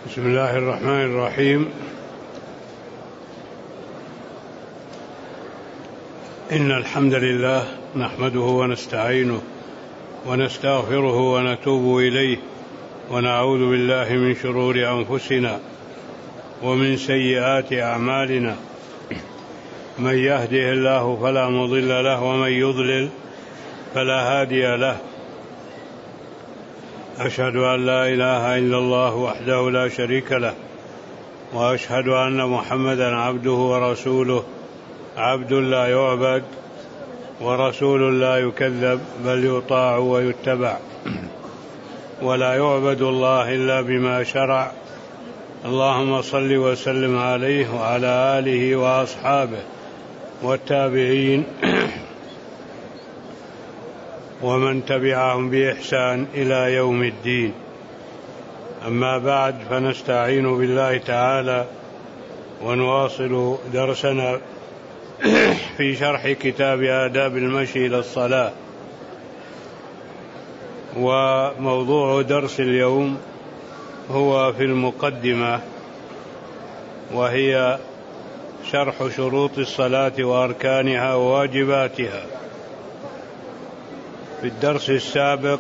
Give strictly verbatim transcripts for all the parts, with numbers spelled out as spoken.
بسم الله الرحمن الرحيم. إن الحمد لله نحمده ونستعينه ونستغفره ونتوب إليه ونعوذ بالله من شرور أنفسنا ومن سيئات أعمالنا، من يهده الله فلا مضل له ومن يضلل فلا هادي له. أشهد أن لا إله إلا الله وحده لا شريك له، وأشهد أن محمدا عبده ورسوله، عبد لا يعبد ورسول لا يكذب، بل يطاع ويتبع، ولا يعبد الله إلا بما شرع. اللهم صل وسلم عليه وعلى آله وأصحابه والتابعين ومن تبعهم بإحسان إلى يوم الدين. أما بعد، فنستعين بالله تعالى ونواصل درسنا في شرح كتاب آداب المشي إلى الصلاة. وموضوع درس اليوم هو في المقدمة، وهي شرح شروط الصلاة وأركانها وواجباتها. في الدرس السابق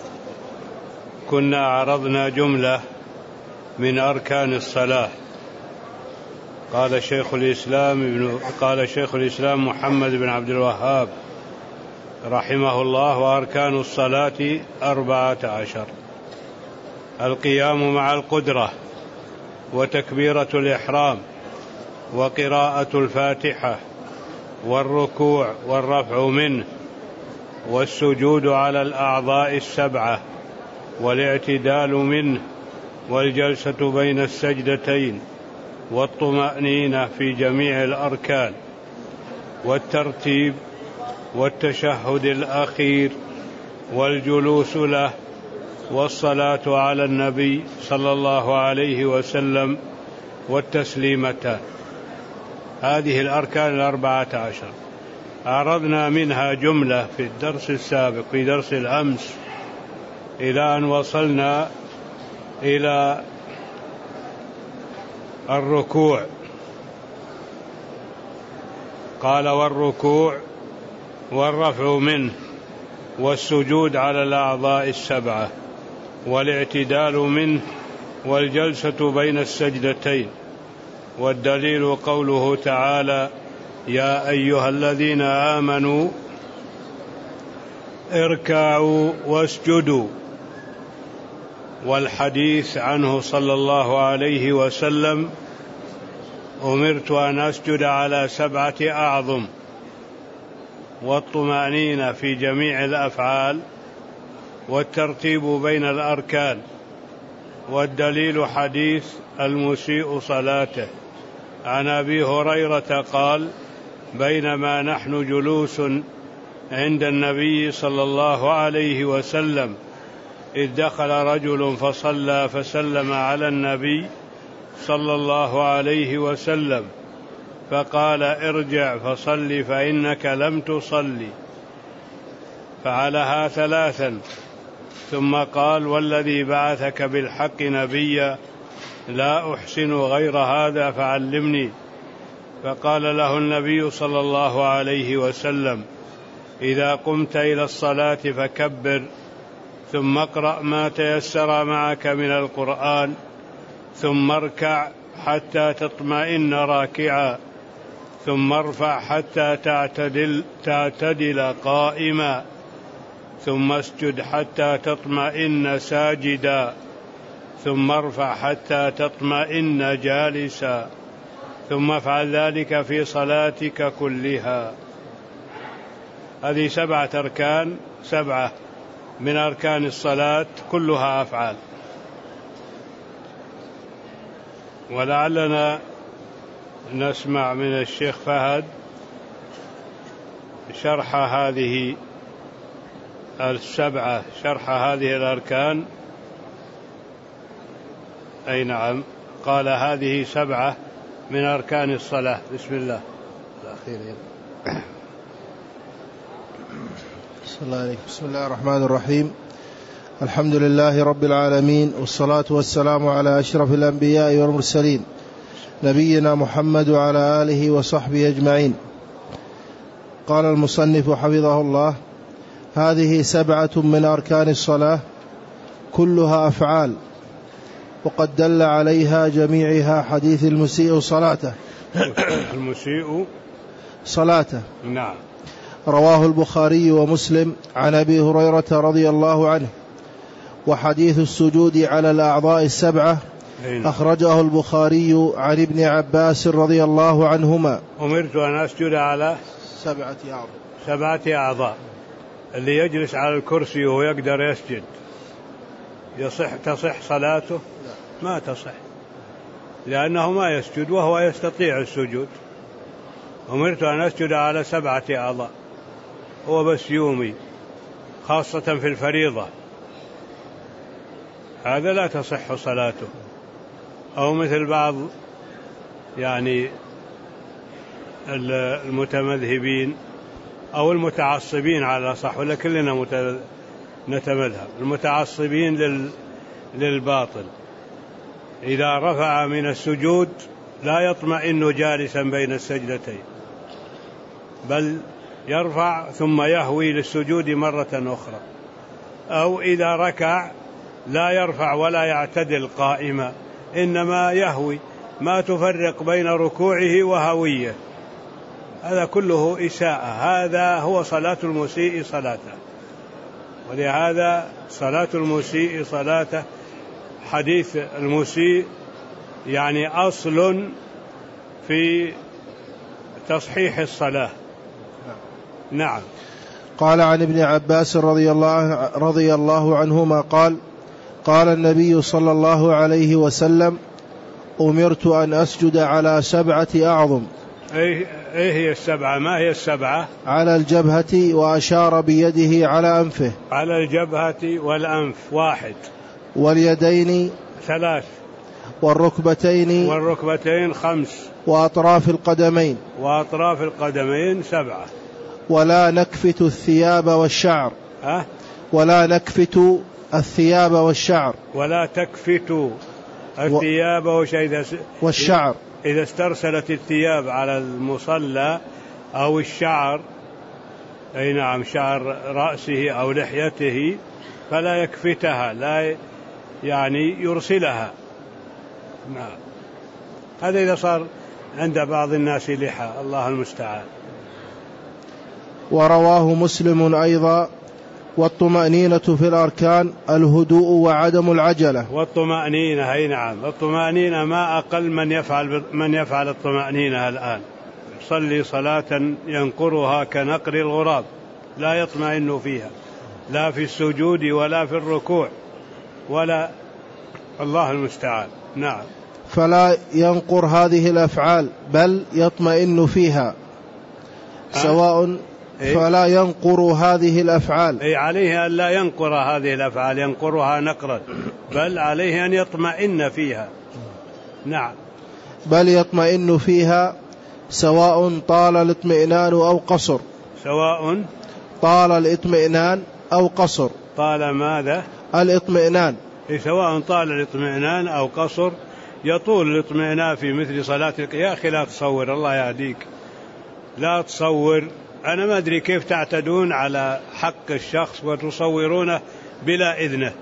كنا عرضنا جملة من أركان الصلاة. قال شيخ الإسلام ابن قال شيخ الإسلام محمد بن عبد الوهاب رحمه الله: وأركان الصلاة أربعة عشر: القيام مع القدرة، وتكبيرة الإحرام، وقراءة الفاتحة، والركوع والرفع منه، والسجود على الأعضاء السبعة، والاعتدال منه، والجلسة بين السجدتين، والطمأنينة في جميع الأركان، والترتيب، والتشهد الأخير، والجلوس له، والصلاة على النبي صلى الله عليه وسلم، والتسليمتان. هذه الأركان الأربعة عشر عرضنا منها جملة في الدرس السابق، في درس الأمس، إلى أن وصلنا إلى الركوع. قال: والركوع والرفع منه، والسجود على الأعضاء السبعة، والاعتدال منه، والجلسة بين السجدتين. والدليل قوله تعالى: يا أيها الذين آمنوا اركعوا واسجدوا. والحديث عنه صلى الله عليه وسلم: أمرت أن أسجد على سبعة أعظم. والطمأنينة في جميع الأفعال، والترتيب بين الأركان. والدليل حديث المسيء صلاته عن أبي هريرة قال: بينما نحن جلوس عند النبي صلى الله عليه وسلم إذ دخل رجل فصلى فسلم على النبي صلى الله عليه وسلم، فقال: ارجع فصل فإنك لم تصلي. فعلها ثلاثا، ثم قال: والذي بعثك بالحق نبيا لا أحسن غير هذا فعلمني. فقال له النبي صلى الله عليه وسلم: إذا قمت إلى الصلاة فكبر، ثم اقرأ ما تيسر معك من القرآن، ثم اركع حتى تطمئن راكعا، ثم ارفع حتى تعتدل, تعتدل قائما، ثم اسجد حتى تطمئن ساجدا، ثم ارفع حتى تطمئن جالسا، ثم افعل ذلك في صلاتك كلها. هذه سبعة أركان، سبعة من أركان الصلاة، كلها أفعال. ولعلنا نسمع من الشيخ فهد شرح هذه السبعة، شرح هذه الأركان. أي نعم، قال: هذه سبعة من أركان الصلاة. بسم الله. الأخير. بسم الله الرحمن الرحيم. الحمد لله رب العالمين، والصلاة والسلام على أشرف الأنبياء والمرسلين، نبينا محمد وعلى آله وصحبه أجمعين. قال المصنف حفظه الله: هذه سبعة من أركان الصلاة كلها أفعال، وقد دل عليها جميعها حديث المسيء صلاته المسيء صلاته نعم. رواه البخاري ومسلم عن أبي هريرة رضي الله عنه. وحديث السجود على الأعضاء السبعة أخرجه البخاري عن ابن عباس رضي الله عنهما: أمرت أن أسجد على سبعة أعضاء سبعة أعضاء. اللي يجلس على الكرسي وهو يقدر يسجد يصح تصح صلاته؟ ما تصح، لأنه ما يسجد وهو يستطيع السجود. أمرت أن أسجد على سبعة أعضاء، هو بس يومي، خاصة في الفريضة، هذا لا تصح صلاته. أو مثل بعض يعني المتمذهبين أو المتعصبين على صح، ولا كلنا نتمذهب، المتعصبين للباطل، إذا رفع من السجود لا يطمئن جالسا بين السجدتين، بل يرفع ثم يهوي للسجود مرة أخرى. أو إذا ركع لا يرفع ولا يعتدل قائما، إنما يهوي، ما تفرق بين ركوعه وهويه. هذا كله إساءة، هذا هو صلاة المسيء صلاته. ولهذا صلاة المسيء صلاته، حديث المسيء يعني أصل في تصحيح الصلاة. نعم. قال عن ابن عباس رضي الله, رضي الله عنهما قال: قال النبي صلى الله عليه وسلم: أمرت أن أسجد على سبعة أعظم. إيه هي السبعة؟ ما هي السبعة؟ على الجبهة، وأشار بيده على أنفه. على الجبهة والأنف واحد، واليدين ثلاث، والركبتين والركبتين خمس، وأطراف القدمين وأطراف القدمين سبعة. ولا نكفت الثياب والشعر أه؟ ولا نكفت الثياب والشعر ولا تكفت الثياب والشعر. إذا استرسلت الثياب على المصلى أو الشعر، أي نعم، شعر رأسه أو لحيته، فلا يكفتها، لا يعني يرسلها. نعم. هذا إذا صار عند بعض الناس لحى، الله المستعان. ورواه مسلم أيضا: والطمأنينة في الأركان الهدوء وعدم العجلة. والطمأنينة، أي نعم، الطمأنينة ما أقل من يفعل من يفعل الطمأنينة الآن، صلي صلاة ينقرها كنقر الغراب، لا يطمئن فيها، لا في السجود ولا في الركوع ولا، الله المستعان. نعم. فلا ينقر هذه الأفعال بل يطمئن فيها سواء. إيه؟ فلا ينقر هذه الأفعال، أي عليه أن لا ينقر هذه الأفعال، ينقرها نقرا، بل عليه أن يطمئن فيها. نعم. بل يطمئن فيها سواء طال الاطمئنان أو قصر. سواء طال الاطمئنان أو قصر. طال ماذا؟ الاطمئنان. إيه، سواء طال الاطمئنان أو قصر. يطول الاطمئنان في مثل صلاة يا أخي لا تصور، الله يهديك، لا تصور. أنا ما أدري كيف تعتدون على حق الشخص وتصورونه بلا إذنه،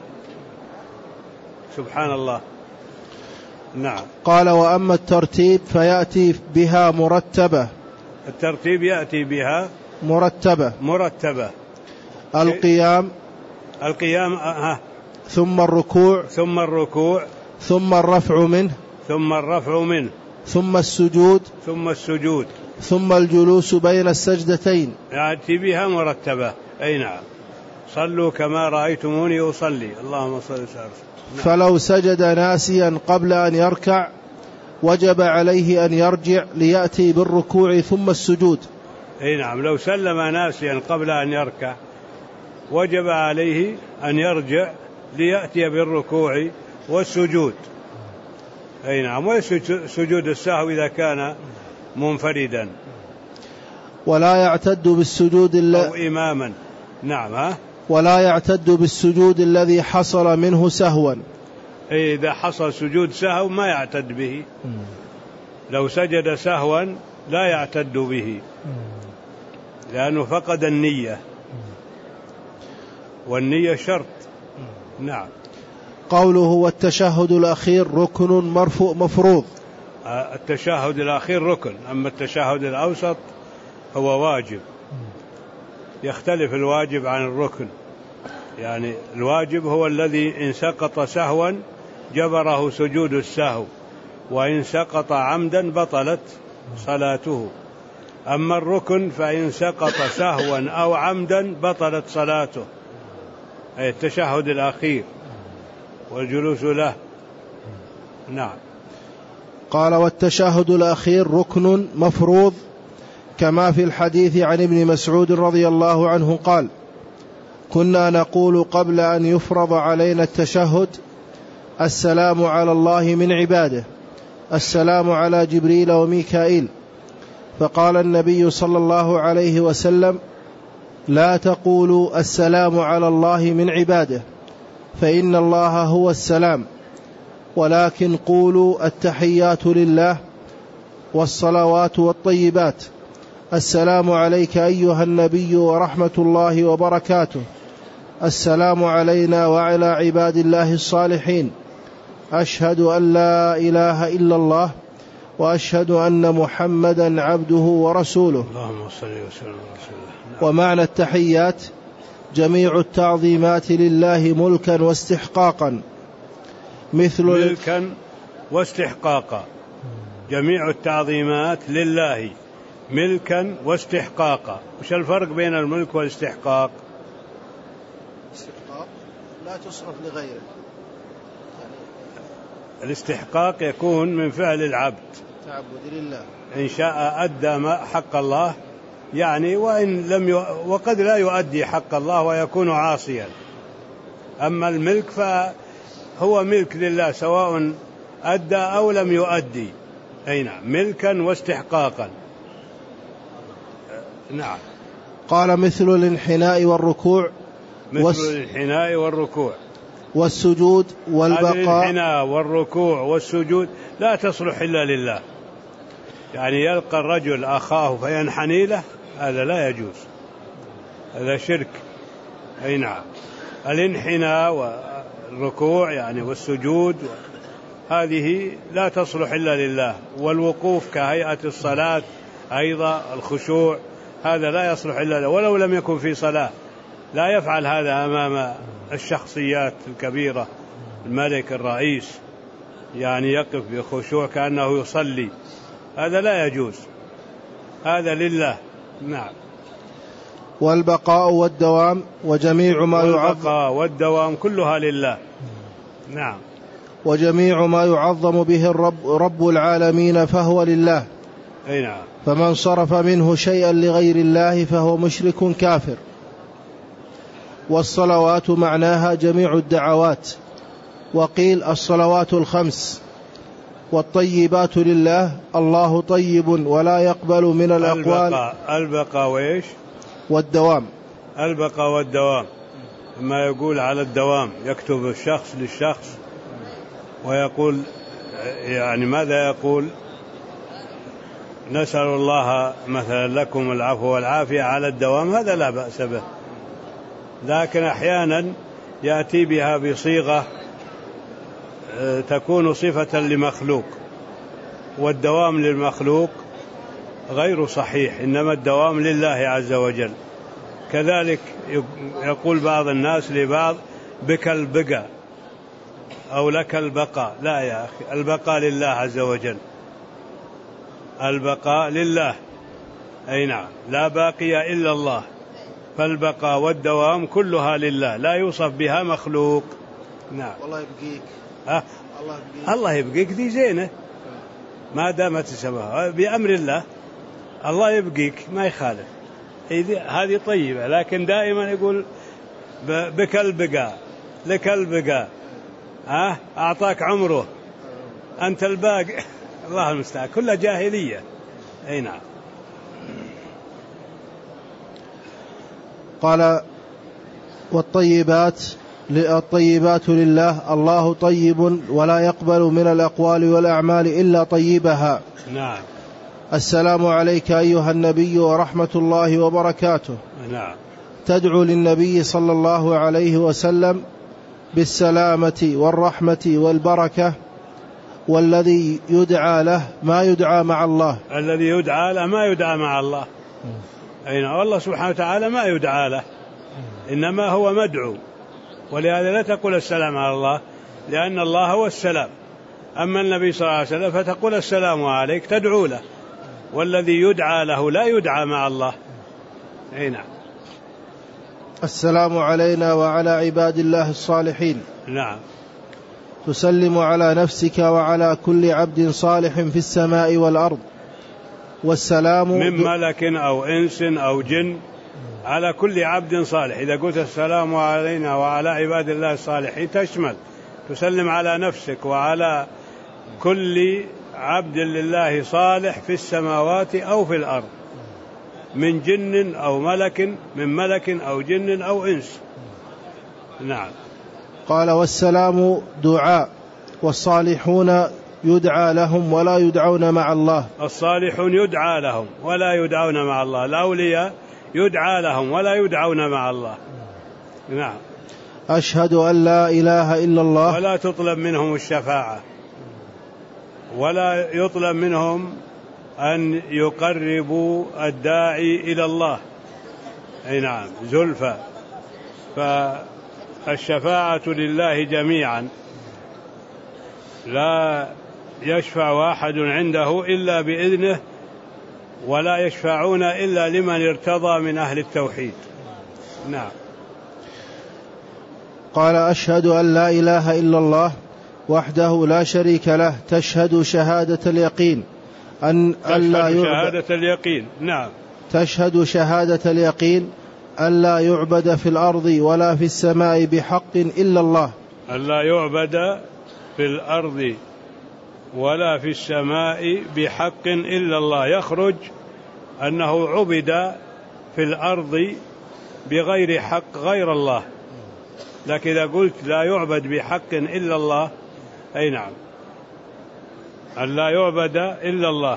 سبحان الله. نعم. قال: وأما الترتيب فيأتي بها مرتبة. الترتيب يأتي بها مرتبة مرتبة القيام القيام ها ثم الركوع ثم الركوع ثم الرفع منه ثم الرفع منه ثم السجود ثم السجود ثم الجلوس بين السجدتين. يأتي بها مرتبة، أي نعم. صلوا كما رأيتموني أصلي، اللهم صل وسلم. فلو سجد ناسيا قبل أن يركع وجب عليه أن يرجع ليأتي بالركوع ثم السجود. أي نعم، لو سلم ناسيا قبل أن يركع وجب عليه أن يرجع ليأتي بالركوع والسجود. أي نعم، وسجود السهو إذا كان منفردا. ولا يعتد بالسجود إلا أو إماما. نعم. ها؟ ولا يعتد بالسجود الذي حصل منه سهوا. إذا حصل سجود سهو ما يعتد به، لو سجد سهوا لا يعتد به لأنه فقد النية، والنية شرط. نعم. قوله والتشهد الأخير ركن مرفوع مفروض. التشهد الأخير ركن، أما التشهد الأوسط هو واجب. يختلف الواجب عن الركن، يعني الواجب هو الذي إن سقط سهوا جبره سجود السهو، وإن سقط عمدا بطلت صلاته. أما الركن فإن سقط سهوا أو عمدا بطلت صلاته، أي التشهد الأخير والجلوس له. نعم. قال والتشهد الأخير ركن مفروض، كما في الحديث عن ابن مسعود رضي الله عنه قال: كنا نقول قبل أن يفرض علينا التشهد: السلام على الله من عباده، السلام على جبريل وميكائيل. فقال النبي صلى الله عليه وسلم: لا تقولوا السلام على الله من عباده، فإن الله هو السلام، ولكن قولوا التحيات لله والصلوات والطيبات، السلام عليك أيها النبي ورحمة الله وبركاته، السلام علينا وعلى عباد الله الصالحين، أشهد أن لا إله إلا الله وأشهد أن محمدا عبده ورسوله. اللهم صل وسلم على رسول الله. ومعنى التحيات جميع التعظيمات لله ملكا واستحقاقا، مثل ملكا واستحقاقا، جميع التعظيمات لله ملكا واستحقاقا. وش الفرق بين الملك والاستحقاق؟ استحقاق لا تصرف لغيره، الاستحقاق يكون من فعل العبد، تعبد لله، إن شاء أدى ما حق الله يعني، وإن لم ي... وقد لا يؤدي حق الله ويكون عاصيا. أما الملك فهو ملك لله سواء أدى أو لم يؤدي. أي نعم، ملكا واستحقاقا. نعم. قال مثل الانحناء والركوع، مثل والس... الانحناء والركوع والسجود والبقاء. الانحناء والركوع والسجود لا تصلح إلا لله، يعني يلقى الرجل أخاه فينحني له، هذا لا يجوز، هذا شرك. أي نعم. الانحناء والركوع يعني والسجود هذه لا تصلح إلا لله، والوقوف كهيئة الصلاة أيضا، الخشوع هذا لا يصلح إلا لله، ولو لم يكن في صلاة لا يفعل هذا أمام الشخصيات الكبيرة، الملك الرئيس، يعني يقف بخشوع كأنه يصلي، هذا لا يجوز، هذا لله. نعم. والبقاء والدوام وجميع ما يعظم، والبقاء والدوام كلها لله. نعم. وجميع ما يعظم به الرب رب العالمين فهو لله. أي نعم. فمن صرف منه شيئا لغير الله فهو مشرك كافر. والصلوات معناها جميع الدعوات، وقيل الصلوات الخمس. والطيبات لله، الله طيب ولا يقبل من الأقوال. البقاء, البقاء وإيش؟ والدوام. البقاء والدوام، ما يقول على الدوام، يكتب الشخص للشخص ويقول، يعني ماذا يقول؟ نسأل الله مثلا لكم العفو والعافية على الدوام، هذا لا بأس به، لكن أحيانا يأتي بها بصيغة تكون صفة لمخلوق، والدوام للمخلوق غير صحيح، إنما الدوام لله عز وجل. كذلك يقول بعض الناس لبعض بك البقاء أو لك البقاء، لا يا أخي، البقاء لله عز وجل، البقاء لله. أي نعم، لا باقي إلا الله، فالبقاء والدوام كلها لله، لا يوصف بها مخلوق. نعم. والله يبقيك. أه؟ الله يبقيك، الله يبقيك دي زينة ما دامت سبها بأمر الله، الله يبقيك ما يخالف، هذه طيبة، لكن دائما يقول بك البقاء لك البقاء، أه؟ أعطاك عمره أنت الباقي، الله المستعان، كلها جاهلية. أي نعم. قال والطيبات الطيبات لله، الله طيب ولا يقبل من الأقوال والأعمال إلا طيبها. نعم. السلام عليك أيها النبي ورحمة الله وبركاته. نعم. تدعو للنبي صلى الله عليه وسلم بالسلامة والرحمة والبركة، والذي يدعى له ما يدعى مع الله. الذي يدعى له ما يدعى مع الله. أين والله سبحانه وتعالى ما يدعى له، إنما هو مدعو، ولهذا لا تقول السلام على الله، لأن الله هو السلام. أما النبي صلى الله عليه وسلم فتقول السلام عليك، تدعو له، والذي يدعى له لا يدعى مع الله. أي نعم. السلام علينا وعلى عباد الله الصالحين. نعم. تسلم على نفسك وعلى كل عبد صالح في السماء والأرض. والسلام من ملك أو إنس أو جن، على كل عبد صالح. إذا قلت السلام علينا وعلى عباد الله الصالحين تشمل، تسلم على نفسك وعلى كل عبد لله صالح في السماوات أو في الأرض، من جن أو ملك، من ملك أو جن أو إنس. نعم. قال والسلام دعاء، والصالحون يدعى لهم ولا يدعون مع الله. الصالحون يدعى لهم ولا يدعون مع الله، الأولياء يدعى لهم ولا يدعون مع الله. نعم. أشهد أن لا إله إلا الله، ولا تطلب منهم الشفاعة، ولا يطلب منهم أن يقربوا الداعي إلى الله. أي نعم، زلفى. فالشفاعة لله جميعا، لا يشفع واحد عنده إلا بإذنه، ولا يشفعون إلا لمن ارتضى من أهل التوحيد. نعم. قال أشهد أن لا إله إلا الله وحده لا شريك له، تشهد شهادة اليقين أن لا يعبد شهادة اليقين. نعم. تشهد شهادة اليقين أن لا يعبد في الأرض ولا في السماء بحق إلا الله. أن لا يعبد في الأرض ولا في السماء بحق إلا الله. يخرج أنه عبد في الأرض بغير حق غير الله، لكن إذا قلت لا يعبد بحق إلا الله، أي نعم، أن لا يعبد إلا الله،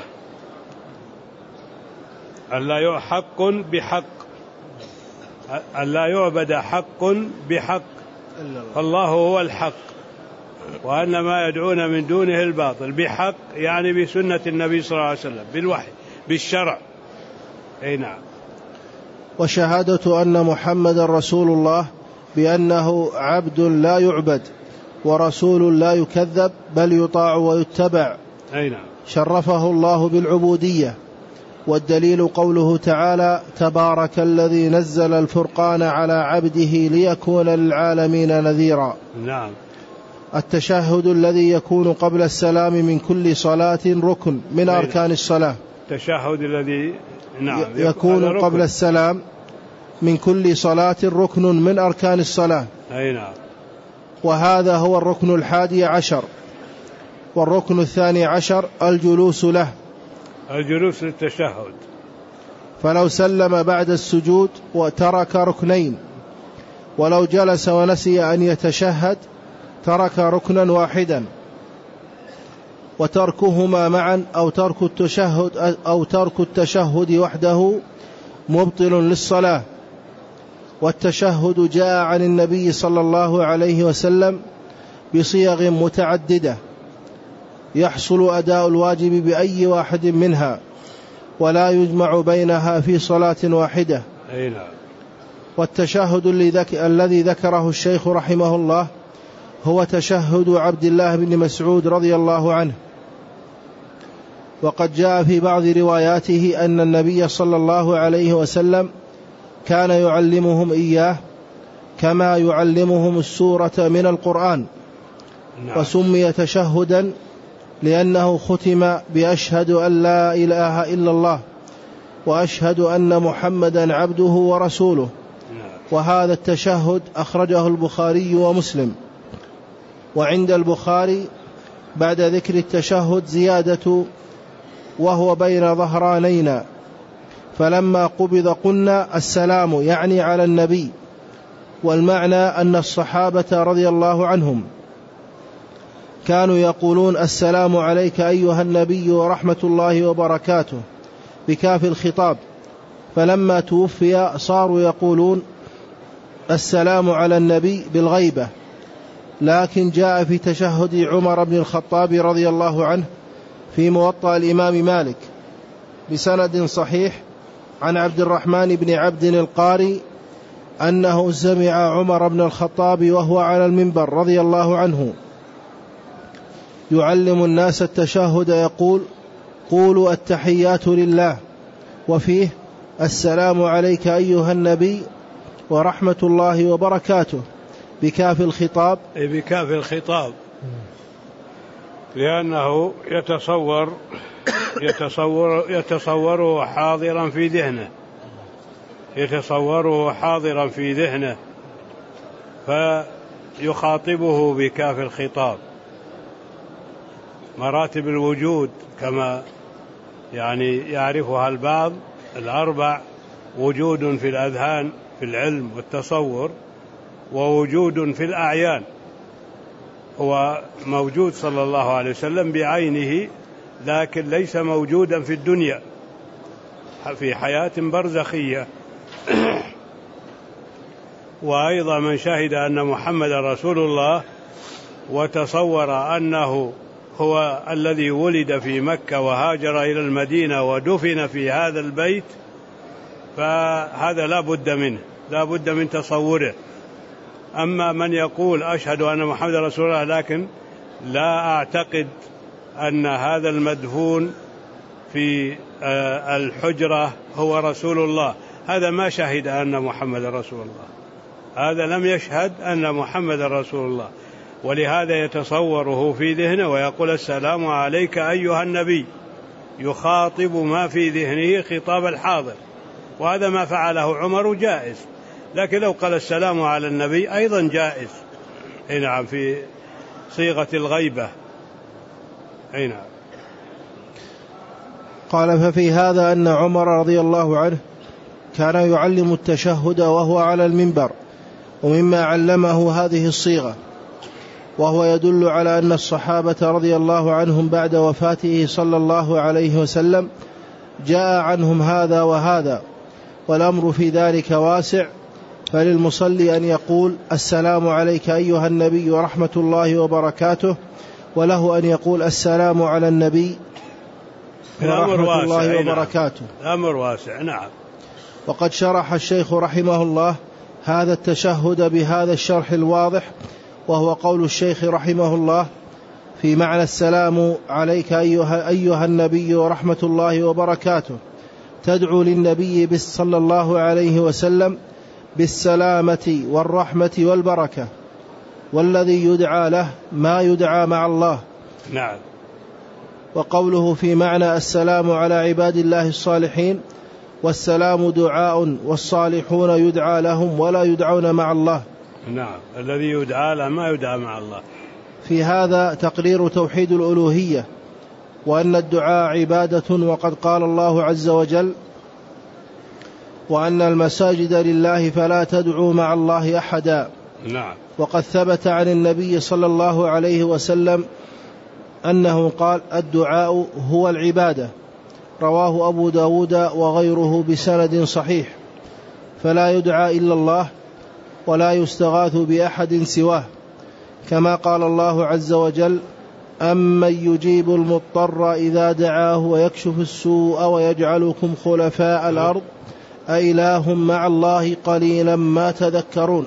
أن لا يحق بحق، أن لا يعبد حق بحق، الله هو الحق، وأن ما يدعون من دونه الباطل. بحق يعني بسنة النبي صلى الله عليه وسلم، بالوحي، بالشرع. أي نعم. وشهادة أن محمد رسول الله بأنه عبد لا يعبد ورسول لا يكذب بل يطاع ويتبع. أي نعم. شرفه الله بالعبودية، والدليل قوله تعالى تبارك الذي نزل الفرقان على عبده ليكون للعالمين نذيرا. نعم. التشهد الذي يكون قبل السلام من كل صلاة ركن من أركان الصلاة. التشهد الذي نعم يكون قبل السلام من كل صلاة ركن من أركان الصلاة. أي نعم. وهذا هو الركن الحادي عشر. والركن الثاني عشر الجلوس له، الجلوس للتشهد. فلو سلم بعد السجود وترك ركنين، ولو جلس ونسي أن يتشهد ترك ركنا واحدا، وتركهما معا أو ترك التشهد أو ترك التشهد وحده مبطل للصلاة. والتشهد جاء عن النبي صلى الله عليه وسلم بصيغ متعددة يحصل أداء الواجب بأي واحد منها، ولا يجمع بينها في صلاة واحدة. أي نعم. والتشهد الذي ذكره الشيخ رحمه الله هو تشهد عبد الله بن مسعود رضي الله عنه. وقد جاء في بعض رواياته أن النبي صلى الله عليه وسلم كان يعلمهم إياه كما يعلمهم السورة من القرآن. نعم. وسمي تشهدا لأنه ختم بأشهد أن لا إله إلا الله وأشهد أن محمدا عبده ورسوله. نعم. وهذا التشهد أخرجه البخاري ومسلم. وعند البخاري بعد ذكر التشهد زيادة وهو بين ظهرانينا، فلما قبض قلنا السلام يعني على النبي، والمعنى أن الصحابة رضي الله عنهم كانوا يقولون السلام عليك أيها النبي ورحمة الله وبركاته بكاف الخطاب، فلما توفي صاروا يقولون السلام على النبي بالغيبة. لكن جاء في تشهد عمر بن الخطاب رضي الله عنه في موطأ الإمام مالك بسند صحيح عن عبد الرحمن بن عبد القاري أنه سمع عمر بن الخطاب وهو على المنبر رضي الله عنه يعلم الناس التشهد يقول قولوا التحيات لله، وفيه السلام عليك أيها النبي ورحمة الله وبركاته بكاف الخطاب. بكاف الخطاب لأنه يتصور يتصور يتصوره حاضرا في ذهنه يتصوره حاضرا في ذهنه فيخاطبه بكاف الخطاب. مراتب الوجود كما يعني يعرفها البعض الأربع: وجود في الأذهان في العلم والتصور، ووجود في الأعيان، هو موجود صلى الله عليه وسلم بعينه لكن ليس موجودا في الدنيا في حياة برزخية. وأيضا من شهد أن محمد رسول الله وتصور أنه هو الذي ولد في مكة وهاجر إلى المدينة ودفن في هذا البيت، فهذا لا بد منه لا بد من تصوره. أما من يقول أشهد أن محمد رسول الله لكن لا أعتقد أن هذا المدفون في الحجرة هو رسول الله، هذا ما شهد أن محمد رسول الله، هذا لم يشهد أن محمد رسول الله، ولهذا يتصوره في ذهنه ويقول السلام عليك أيها النبي، يخاطب ما في ذهنه خطاب الحاضر، وهذا ما فعله عمر جائز. لكن لو قال السلام على النبي أيضا جائز، أي نعم، في صيغة الغيبة، أي نعم. قال ففي هذا أن عمر رضي الله عنه كان يعلم التشهد وهو على المنبر، ومما علمه هذه الصيغة، وهو يدل على أن الصحابة رضي الله عنهم بعد وفاته صلى الله عليه وسلم جاء عنهم هذا وهذا، والأمر في ذلك واسع، فللمصلي أن يقول السلام عليك أيها النبي ورحمة الله وبركاته، وله أن يقول السلام على النبي ورحمة الله وبركاته. الأمر واسع، نعم. وقد شرح الشيخ رحمه الله هذا التشهد بهذا الشرح الواضح، وهو قول الشيخ رحمه الله في معنى السلام عليك أيها, أيها النبي ورحمة الله وبركاته، تدعو للنبي صلى الله عليه وسلم بالسلامة والرحمة والبركة، والذي يدعى له ما يدعى مع الله. نعم. وقوله في معنى السلام على عباد الله الصالحين، والسلام دعاء والصالحون يدعى لهم ولا يدعون مع الله. نعم، الذي يدعى له ما يدعى مع الله. في هذا تقرير توحيد الألوهية، وأن الدعاء عبادة، وقد قال الله عز وجل وأن المساجد لله فلا تدعوا مع الله أحدا. نعم. وقد ثبت عن النبي صلى الله عليه وسلم أنه قال الدعاء هو العبادة، رواه أبو داود وغيره بسند صحيح، فلا يدعى إلا الله ولا يستغاث بأحد سواه، كما قال الله عز وجل أمن يجيب المضطر إذا دعاه ويكشف السوء ويجعلكم خلفاء الأرض أإله مع الله قليلا ما تذكرون.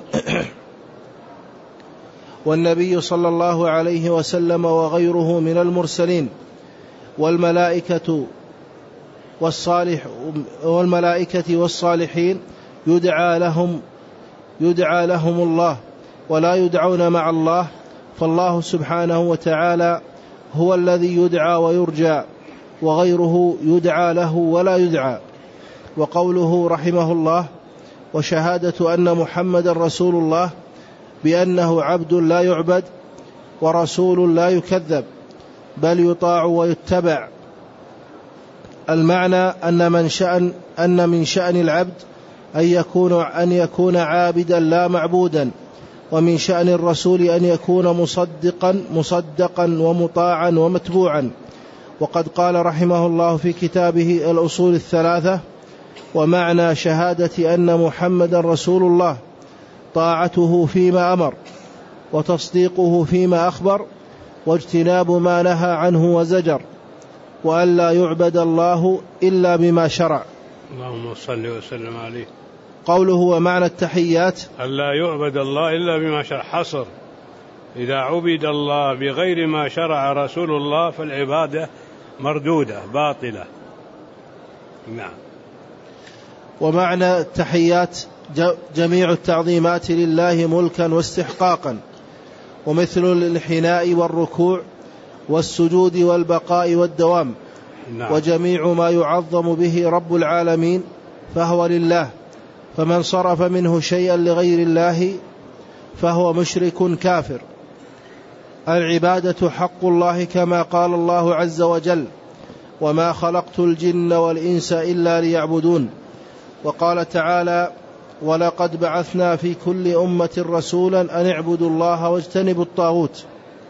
والنبي صلى الله عليه وسلم وغيره من المرسلين والملائكة والصالح والملائكة والصالحين يدعى لهم يدعى لهم الله ولا يدعون مع الله، فالله سبحانه وتعالى هو الذي يدعى ويرجى، وغيره يدعى له ولا يدعى. وقوله رحمه الله وشهادة أن محمد رسول الله بأنه عبد لا يعبد ورسول لا يكذب بل يطاع ويتبع. المعنى أن من شأن أن من شأن العبد أن يكون, أن يكون عابدا لا معبودا، ومن شأن الرسول أن يكون مصدقا مصدقا ومطاعا ومتبوعا. وقد قال رحمه الله في كتابه الأصول الثلاثة: ومعنى شهادة أن محمدا رسول الله طاعته فيما أمر، وتصديقه فيما أخبر، واجتناب ما نهى عنه وزجر، وأن لا يعبد الله إلا بما شرع. اللهم صل وسلم عليه. قوله ومعنى التحيات: أن لا يعبد الله إلا بما شرع، حصر. إذا عبد الله بغير ما شرع رسول الله فالعبادة مردودة باطلة. نعم. ومعنى التحيات جميع التعظيمات لله ملكا واستحقاقا، ومثل الانحناء والركوع والسجود والبقاء والدوام. نعم. وجميع ما يعظم به رب العالمين فهو لله، فمن صرف منه شيئا لغير الله فهو مشرك كافر. العبادة حق الله كما قال الله عز وجل: وما خلقت الجن والإنس إلا ليعبدون. وقال تعالى: ولقد بعثنا في كل أمة رسولا أن اعبدوا الله واجتنبوا الطاغوت.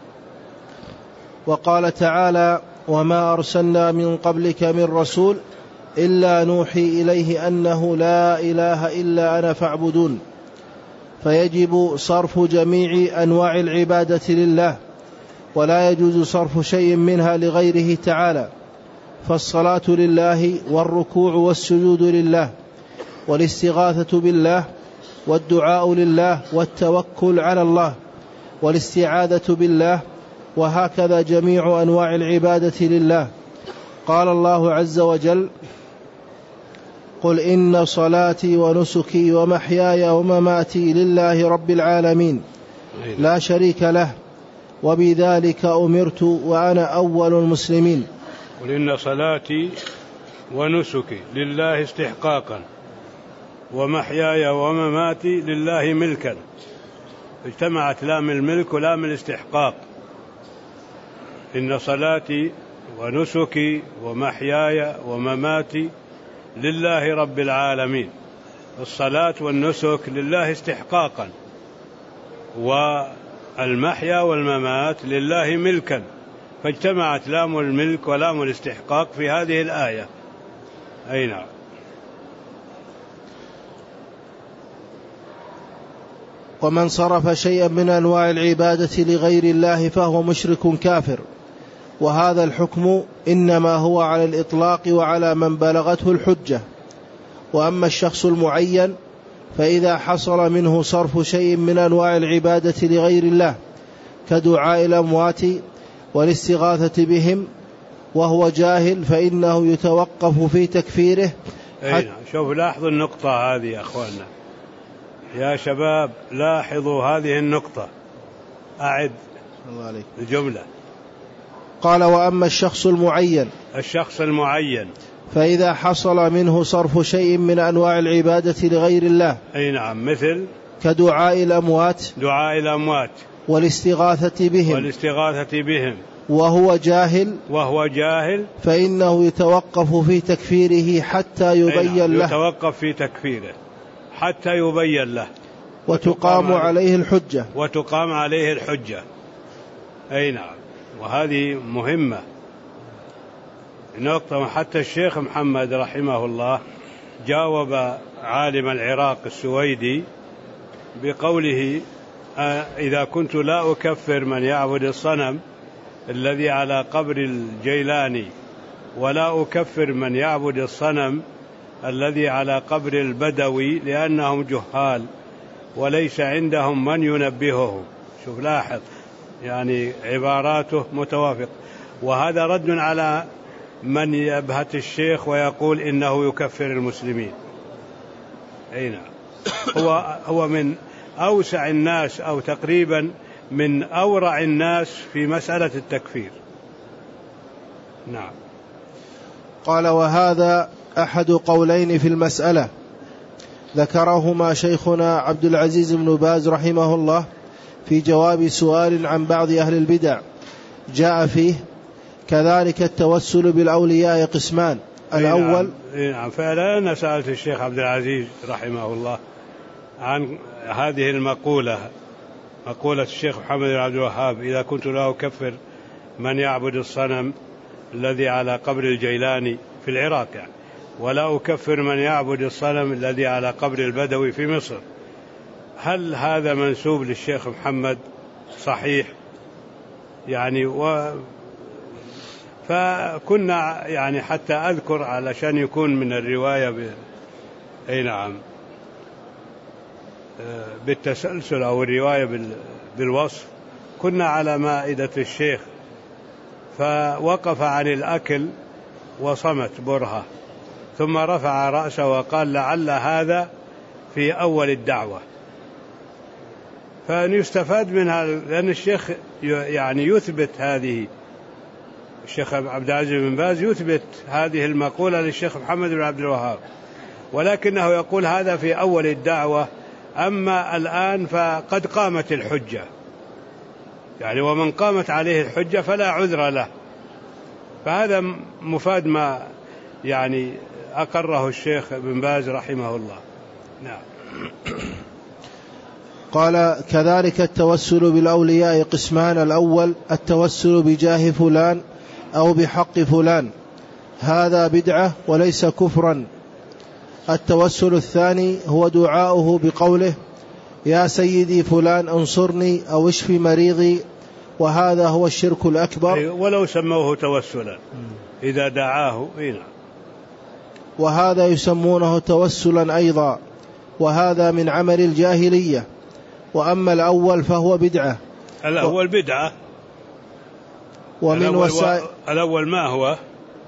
وقال تعالى: وما أرسلنا من قبلك من رسول إلا نوحي إليه أنه لا إله إلا أنا فاعبدون. فيجب صرف جميع أنواع العبادة لله، ولا يجوز صرف شيء منها لغيره تعالى. فالصلاة لله، والركوع والسجود لله، والاستغاثة بالله، والدعاء لله، والتوكل على الله، والاستعاذة بالله، وهكذا جميع أنواع العبادة لله. قال الله عز وجل: قل إن صلاتي ونسكي ومحياي ومماتي لله رب العالمين لا شريك له وبذلك أمرت وأنا أول المسلمين. قل إن صلاتي ونسكي لله استحقاقا، ومحياي ومماتي لله ملكا. اجتمعت لام الملك ولام الاستحقاق. إن صلاتي ونسكي ومحياي ومماتي لله رب العالمين. الصلاة والنسك لله استحقاقا، والمحيا والممات لله ملكا، فاجتمعت لام الملك ولام الاستحقاق في هذه الآية. أي نعم. ومن صرف شيئا من أنواع العبادة لغير الله فهو مشرك كافر. وهذا الحكم إنما هو على الإطلاق وعلى من بلغته الحجة. وأما الشخص المعين فإذا حصل منه صرف شيء من أنواع العبادة لغير الله كدعاء الأموات والاستغاثة بهم وهو جاهل فإنه يتوقف في تكفيره. حتى شوف لاحظوا النقطة هذه يا أخواننا يا شباب، لاحظوا هذه النقطة. أعد الجملة. قال: وأما الشخص المعين الشخص المعين فإذا حصل منه صرف شيء من أنواع العبادة لغير الله. أي نعم. مثل كدعاء الأموات دعاء الأموات والاستغاثة بهم والاستغاثة بهم وهو جاهل وهو جاهل فإنه يتوقف في تكفيره حتى يبين له يتوقف في تكفيره حتى يبين له وتقام عليه الحجة وتقام عليه الحجة. أي نعم. وهذه مهمة نقطة. حتى الشيخ محمد رحمه الله جاوب عالم العراق السويدي بقوله: إذا كنت لا أكفر من يعبد الصنم الذي على قبر الجيلاني، ولا أكفر من يعبد الصنم الذي على قبر البدوي، لأنهم جهال وليس عندهم من ينبههم. شوف لاحظ، يعني عباراته متوافق. وهذا رد على من يبهت الشيخ ويقول إنه يكفر المسلمين. أي نعم. هو هو من أوسع الناس أو تقريبا من أورع الناس في مسألة التكفير. نعم. قال: وهذا أحد قولين في المسألة ذكرهما شيخنا عبد العزيز بن باز رحمه الله في جواب سؤال عن بعض أهل البدع جاء فيه: كذلك التوسل بالأولياء قسمان، الأول. نعم. فعلا أنا سألت الشيخ عبد العزيز رحمه الله عن هذه المقولة، مقولة الشيخ محمد بن عبد الوهاب: إذا كنت لا أكفر من يعبد الصنم الذي على قبر الجيلاني في العراق يعني، ولا أكفر من يعبد الصنم الذي على قبر البدوي في مصر، هل هذا منسوب للشيخ محمد صحيح يعني؟ و فكنا يعني حتى أذكر علشان يكون من الرواية ب... أي نعم بالتسلسل أو الرواية بال... بالوصف. كنا على مائدة الشيخ فوقف عن الأكل وصمت برهة، ثم رفع رأسه وقال: لعل هذا في أول الدعوة. فنستفاد منها لأن الشيخ يعني يثبت هذه، الشيخ عبد العزيز بن باز يثبت هذه المقولة للشيخ محمد بن عبد الوهاب، ولكنه يقول هذا في أول الدعوة، أما الآن فقد قامت الحجة يعني، ومن قامت عليه الحجة فلا عذر له. فهذا مفاد ما يعني أقره الشيخ بن باز رحمه الله. نعم. قال: كذلك التوسل بالأولياء قسمان: الأول التوسل بجاه فلان أو بحق فلان، هذا بدعة وليس كفرا. التوسل الثاني هو دعاؤه بقوله: يا سيدي فلان انصرني أو اشف مريضي، وهذا هو الشرك الأكبر، ولو سموه توسلا إذا دعاه. وهذا يسمونه توسلا أيضا، وهذا من عمل الجاهلية. وأما الأول فهو بدعة. الأول بدعة. ومن الأول, وسائل الأول ما هو؟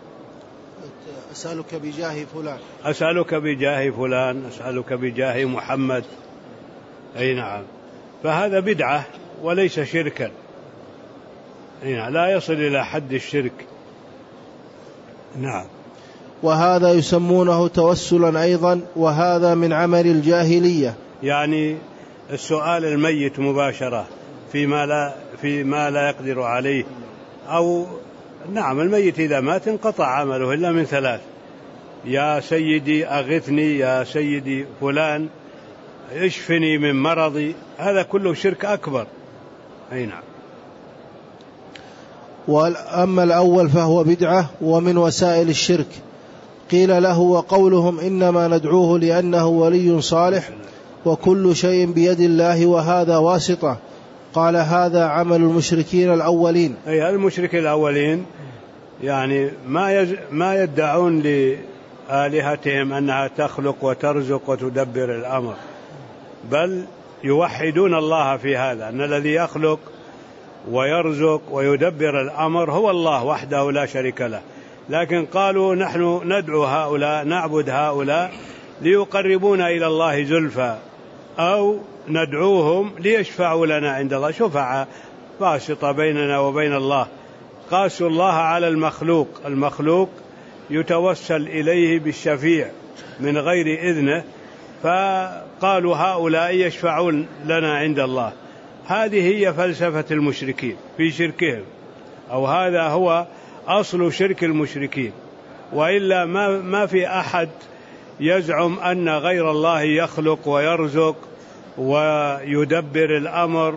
أسألك بجاه فلان، أسألك بجاه فلان، أسألك بجاه محمد. أي نعم. فهذا بدعة وليس شركا، أي نعم، لا يصل إلى حد الشرك. نعم. وهذا يسمونه توسلا أيضا، وهذا من عمل الجاهلية. يعني السؤال الميت مباشرة فيما لا, فيما لا يقدر عليه، أو نعم الميت إذا مات انقطع عمله إلا من ثلاث: يا سيدي أغثني، يا سيدي فلان اشفني من مرضي. هذا كله شرك أكبر. أي نعم. وأما الأول فهو بدعة ومن وسائل الشرك. قيل له: وقولهم إنما ندعوه لأنه ولي صالح وكل شيء بيد الله وهذا واسطة. قال: هذا عمل المشركين الأولين. أي المشركين الأولين يعني ما يز... ما يدعون لآلهتهم أنها تخلق وترزق وتدبر الأمر، بل يوحدون الله في هذا، أن الذي يخلق ويرزق ويدبر الأمر هو الله وحده لا شريك له. لكن قالوا: نحن ندعو هؤلاء، نعبد هؤلاء ليقربونا إلى الله زلفى، أو ندعوهم ليشفعوا لنا عند الله، شفعاء واسطة بيننا وبين الله. قاسوا الله على المخلوق، المخلوق يتوسل إليه بالشفيع من غير إذنه، فقالوا هؤلاء يشفعون لنا عند الله. هذه هي فلسفة المشركين في شركهم، أو هذا هو أصل شرك المشركين. وإلا ما, ما في أحد يزعم أن غير الله يخلق ويرزق ويدبر الأمر،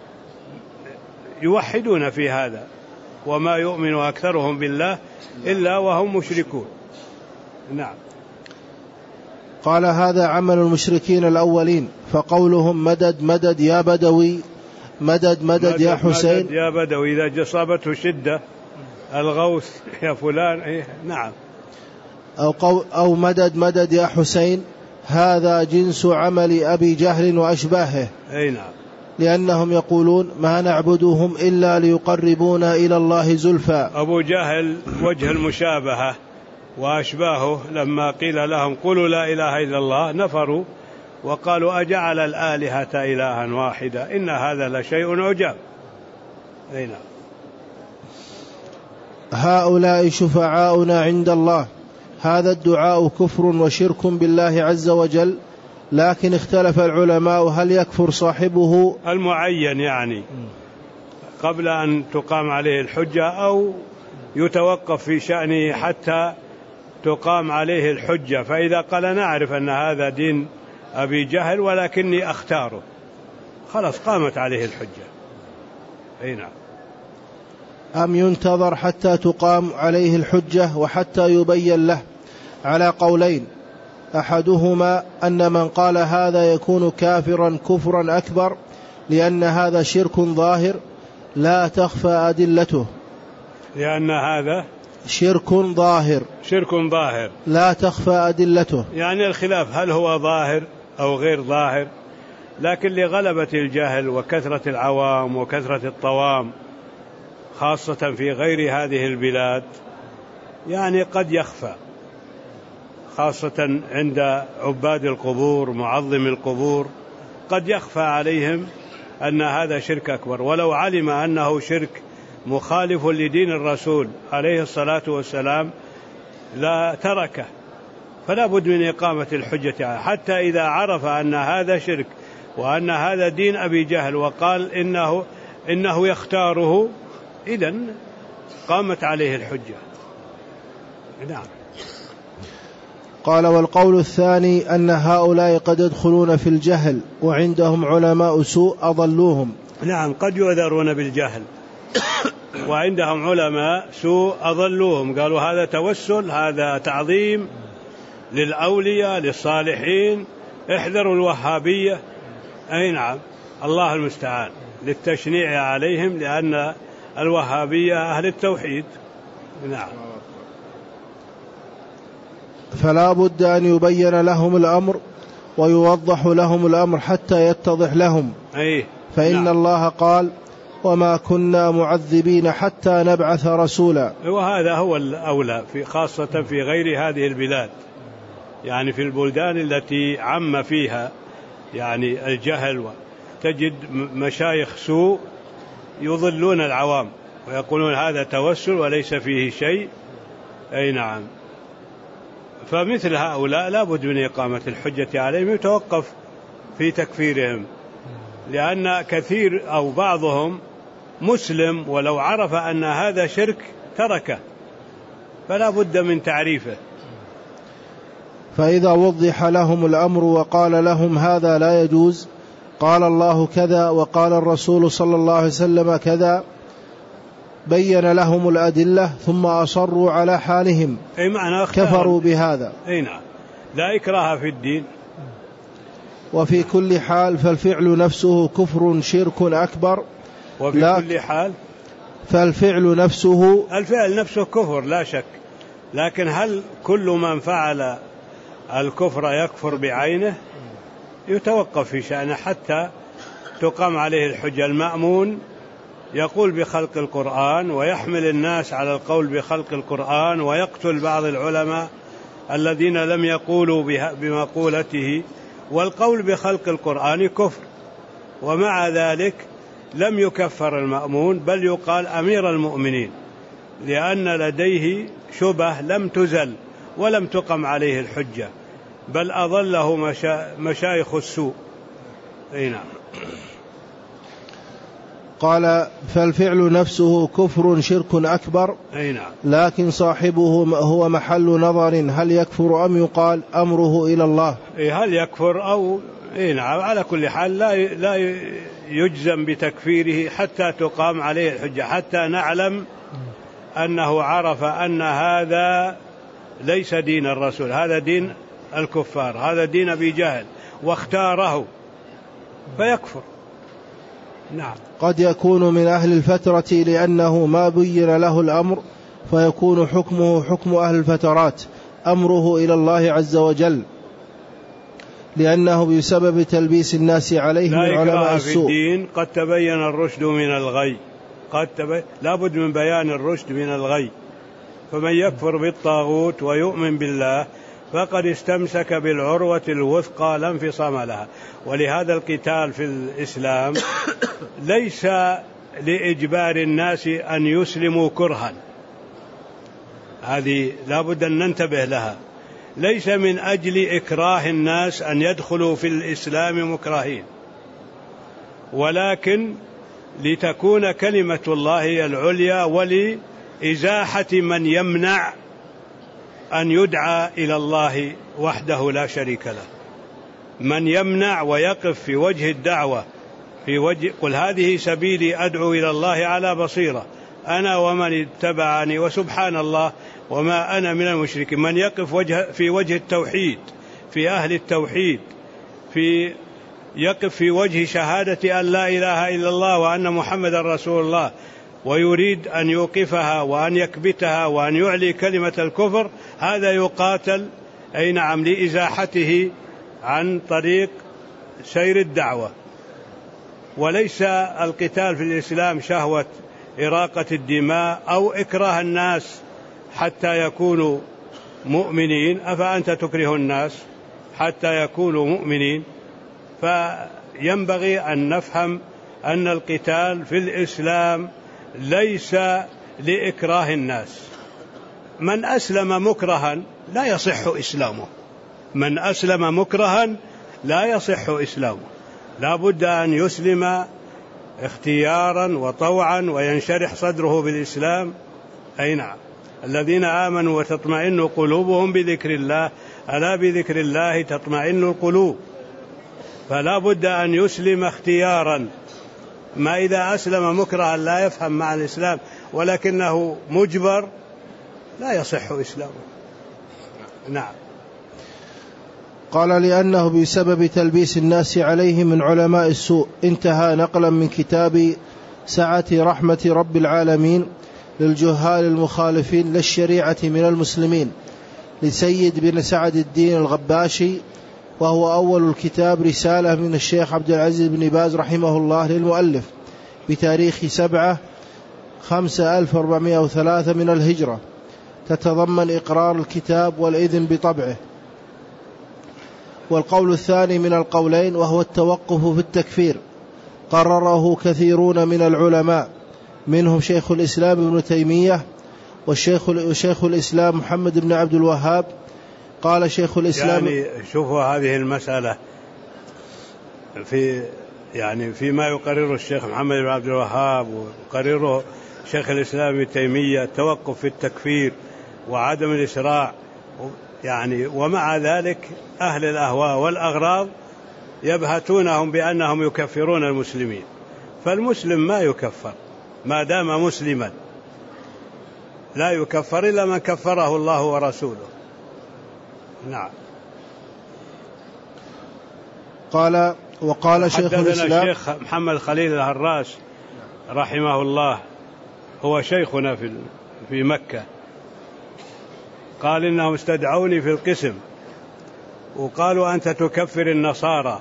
يوحدون في هذا، وما يؤمن أكثرهم بالله إلا وهم مشركون. نعم. قال: هذا عمل المشركين الأولين. فقولهم مدد مدد يا بدوي، مدد مدد, مدد يا حسين، مدد يا بدوي إذا جصابته شدة، الغوث يا فلان. إيه نعم. أو, قو أو مدد مدد يا حسين، هذا جنس عمل أبي جهل وأشباهه. أي نعم. لأنهم يقولون: ما نعبدهم إلا ليقربونا إلى الله زلفى. أبو جهل وجه المشابهة وأشباهه، لما قيل لهم قولوا لا إله إلا الله نفروا وقالوا: أجعل الآلهة إلها واحدا إن هذا لشيء عجاب. أي نعم. هؤلاء شفعاؤنا عند الله. هذا الدعاء كفر وشرك بالله عز وجل، لكن اختلف العلماء هل يكفر صاحبه المعين يعني قبل أن تقام عليه الحجة، أو يتوقف في شأنه حتى تقام عليه الحجة، فإذا قال نعرف أن هذا دين أبي جهل ولكني أختاره، خلاص قامت عليه الحجة. أي نعم. أم ينتظر حتى تقام عليه الحجة وحتى يبين له؟ على قولين، أحدهما أن من قال هذا يكون كافرا كفرا أكبر لأن هذا شرك ظاهر لا تخفى أدلته، لأن هذا شرك ظاهر شرك ظاهر لا تخفى أدلته، يعني الخلاف هل هو ظاهر أو غير ظاهر، لكن لغلبة الجهل وكثرة العوام وكثرة الطوام خاصة في غير هذه البلاد يعني قد يخفى، خاصة عند عباد القبور معظم القبور قد يخفى عليهم أن هذا شرك أكبر، ولو علم أنه شرك مخالف لدين الرسول عليه الصلاة والسلام لا تركه، فلا بد من إقامة الحجة حتى إذا عرف أن هذا شرك وأن هذا دين أبي جهل وقال إنه, إنه يختاره، إذن قامت عليه الحجة. نعم. قال والقول الثاني أن هؤلاء قد يدخلون في الجهل وعندهم علماء سوء أضلوهم. نعم، قد يؤذرون بالجهل وعندهم علماء سوء أضلوهم، قالوا هذا توسل، هذا تعظيم للأولياء للصالحين، احذروا الوهابية. أي نعم، الله المستعان، للتشنيع عليهم لأن الوهابية أهل التوحيد. نعم. فلا بد أن يبين لهم الأمر ويوضح لهم الأمر حتى يتضح لهم. أي فإن نعم. الله قال وما كنا معذبين حتى نبعث رسولا، وهذا هو الأولى في خاصة في غير هذه البلاد، يعني في البلدان التي عم فيها يعني الجهل، تجد مشايخ سوء يضلون العوام ويقولون هذا توسل وليس فيه شيء. أي نعم. فمثل هؤلاء لا بد من إقامة الحجة عليهم، يتوقف في تكفيرهم، لأن كثير أو بعضهم مسلم ولو عرف أن هذا شرك تركه، فلا بد من تعريفه. فإذا وضح لهم الأمر وقال لهم هذا لا يجوز، قال الله كذا وقال الرسول صلى الله عليه وسلم كذا، بين لهم الأدلة ثم أصروا على حالهم أي معنى كفروا بهذا. أي نعم، لا إكراه في الدين. وفي كل حال فالفعل نفسه كفر شرك أكبر. وفي لا كل حال فالفعل نفسه الفعل نفسه كفر لا شك، لكن هل كل من فعل الكفر يكفر بعينه؟ يتوقف في شأنه حتى تقام عليه الحجة. المأمون يقول بخلق القرآن ويحمل الناس على القول بخلق القرآن ويقتل بعض العلماء الذين لم يقولوا بمقولته، والقول بخلق القرآن كفر، ومع ذلك لم يكفر المأمون بل يقال أمير المؤمنين، لأن لديه شبه لم تزل ولم تقم عليه الحجة، بل أضله مشا... مشايخ السوء. أي نعم. قال فالفعل نفسه كفر شرك أكبر. أي نعم. لكن صاحبه هو محل نظر، هل يكفر أم يقال أمره إلى الله؟ هل يكفر أو أي نعم، على كل حال لا لا يجزم بتكفيره حتى تقام عليه الحجة، حتى نعلم أنه عرف أن هذا ليس دين الرسول، هذا دين الكفار، هذا دين أبي جهل واختاره فيكفر. نعم. قد يكون من أهل الفترة لأنه ما بين له الأمر، فيكون حكمه حكم أهل الفترات، أمره إلى الله عز وجل، لأنه بسبب تلبيس الناس عليه من علماء السوء. في الدين قد تبين الرشد من الغي، قد تبين، لا بد من بيان الرشد من الغي. فمن يكفر بالطاغوت ويؤمن بالله فقد استمسك بالعروة الوثقى لا انفصام لها. ولهذا القتال في الإسلام ليس لإجبار الناس أن يسلموا كرها، هذه لا بد أن ننتبه لها، ليس من أجل إكراه الناس أن يدخلوا في الإسلام مكرهين، ولكن لتكون كلمة الله العليا ولإزاحة من يمنع أن يدعى إلى الله وحده لا شريك له. من يمنع ويقف في وجه الدعوة في وجه قل هذه سبيلي أدعو إلى الله على بصيرة أنا ومن اتبعني وسبحان الله وما أنا من المشركين. من يقف وجه في وجه التوحيد في أهل التوحيد في يقف في وجه شهادة أن لا إله إلا الله وأن محمد رسول الله ويريد أن يوقفها وأن يكبتها وأن يعلي كلمة الكفر، هذا يقاتل أي نعم لإزاحته عن طريق سير الدعوة. وليس القتال في الإسلام شهوة إراقة الدماء أو إكراه الناس حتى يكونوا مؤمنين. أفأنت تكره الناس حتى يكونوا مؤمنين؟ فينبغي أن نفهم أن القتال في الإسلام ليس لإكراه الناس. من أسلم مكرها لا يصح إسلامه، من أسلم مكرها لا يصح إسلامه، لا بد أن يسلم اختيارا وطوعا وينشرح صدره بالإسلام. أي نعم، الذين آمنوا وتطمئن قلوبهم بذكر الله، ألا بذكر الله تطمئن القلوب. فلا بد أن يسلم اختيارا. ما إذا أسلم مكرها لا يفهم مع الإسلام ولكنه مجبر لا يصح إسلامه. نعم. قال لأنه بسبب تلبيس الناس عليه من علماء السوء. انتهى نقلا من كتاب سعة رحمة رب العالمين للجهال المخالفين للشريعة من المسلمين لسيد بن سعد الدين الغباشي، وهو أول الكتاب رسالة من الشيخ عبد العزيز بن باز رحمه الله للمؤلف بتاريخ سبعة خمسة ألف وأربعمائة وثلاثة من الهجرة، تتضمن إقرار الكتاب والإذن بطبعه. والقول الثاني من القولين وهو التوقف في التكفير قرره كثيرون من العلماء، منهم شيخ الإسلام ابن تيمية والشيخ وشيخ الإسلام محمد بن عبد الوهاب. قال شيخ الإسلام يعني شوفوا هذه المسألة في يعني فيما يقرره الشيخ محمد بن عبد الوهاب ويقرره شيخ الإسلام ابن تيمية، التوقف في التكفير وعدم الإسراع يعني. ومع ذلك أهل الأهواء والأغراض يبهتونهم بأنهم يكفرون المسلمين. فالمسلم ما يكفر ما دام مسلما، لا يكفر إلا من كفره الله ورسوله. نعم. قال وقال شيخ الإسلام الشيخ محمد خليل الهراس رحمه الله، هو شيخنا في في مكة، قال إنهم استدعوني في القسم وقالوا أنت تكفر النصارى.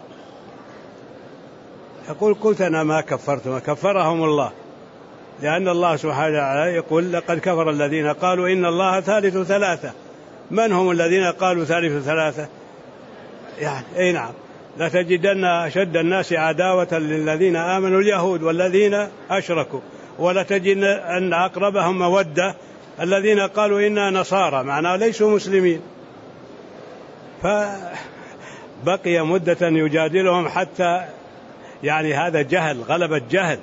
يقول قلت أنا ما كفرتهم، كفرهم الله، لأن الله سبحانه وتعالى يقول لقد كفر الذين قالوا إن الله ثالث ثلاثة. من هم الذين قالوا ثالث ثلاثة؟ يعني أي نعم، لتجدن أشد الناس عداوة للذين آمنوا اليهود والذين أشركوا، ولتجدن أن أقربهم مودة الذين قالوا إنا نصارى، معناه ليسوا مسلمين. فبقي مدة يجادلهم حتى يعني هذا جهل، غلبة جهل،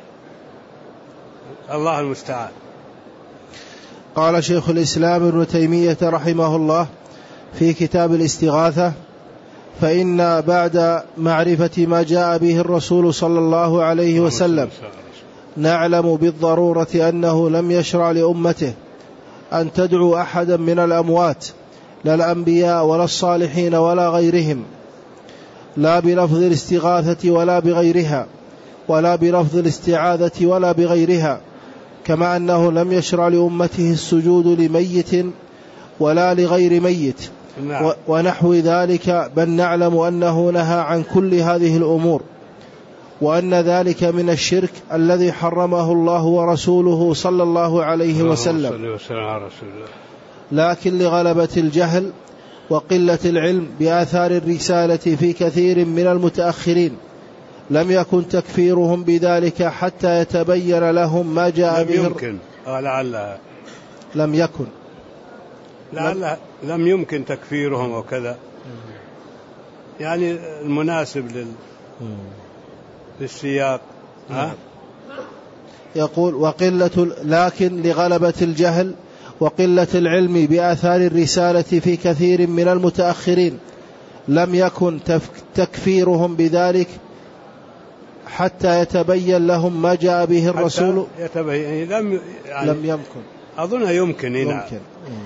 الله المستعان. قال شيخ الإسلام ابن تيمية رحمه الله في كتاب الاستغاثة: فإن بعد معرفة ما جاء به الرسول صلى الله عليه وسلم نعلم بالضرورة أنه لم يشرع لأمته أن تدعو أحدا من الأموات، لا الأنبياء ولا الصالحين ولا غيرهم، لا بلفظ الاستغاثة ولا بغيرها، ولا بلفظ الاستعاذة ولا بغيرها، كما أنه لم يشرع لأمته السجود لميت ولا لغير ميت ونحو ذلك، بل نعلم أنه نهى عن كل هذه الأمور، وأن ذلك من الشرك الذي حرمه الله ورسوله صلى الله عليه وسلم، لكن لغلبة الجهل وقلة العلم بآثار الرسالة في كثير من المتأخرين لم يكن تكفيرهم بذلك حتى يتبين لهم ما جاء به. لم يمكن لعل لم يكن لعل لم يمكن تكفيرهم وكذا، يعني المناسب لل للسياق. ها؟ يقول وقلة، لكن لغلبة الجهل وقلة العلم بآثار الرسالة في كثير من المتأخرين لم يكن تكفيرهم بذلك حتى يتبين لهم ما جاء به الرسول. يتبين لم, يعني لم يمكن أظن يمكن, يمكن.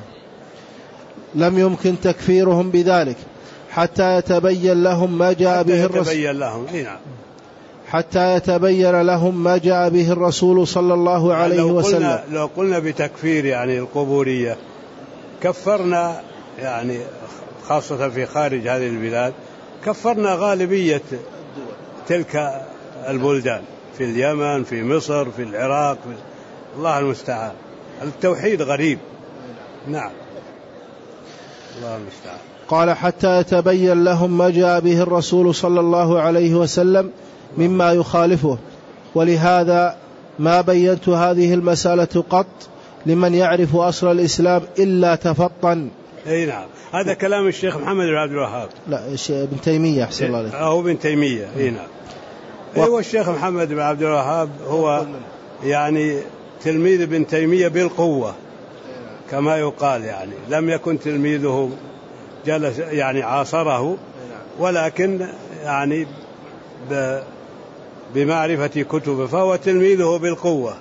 لم يمكن تكفيرهم بذلك حتى يتبين لهم ما جاء به الرسول لهم. حتى يتبين لهم ما جاء به الرسول صلى الله عليه لو وسلم. قلنا لو قلنا بتكفير يعني القبورية كفرنا يعني خاصة في خارج هذه البلاد كفرنا غالبية تلك البلدان في اليمن في مصر في العراق في الله المستعان. التوحيد غريب. نعم الله المستعان. قال حتى يتبين لهم ما جاء به الرسول صلى الله عليه وسلم مما يخالفه. ولهذا ما بينت هذه المسألة قط لمن يعرف أصل الإسلام إلا تفطن. أي نعم هذا كلام الشيخ محمد بن عبد الوهاب. لا ابن تيمية أحسن الله عليه. هو ابن تيمية. أي نعم. أيوة الشيخ محمد بن عبد الوهاب هو يعني تلميذ ابن تيمية بالقوة كما يقال يعني لم يكن تلميذه جلس يعني عاصره ولكن يعني بمعرفة كتبه فهو تلميذه بالقوة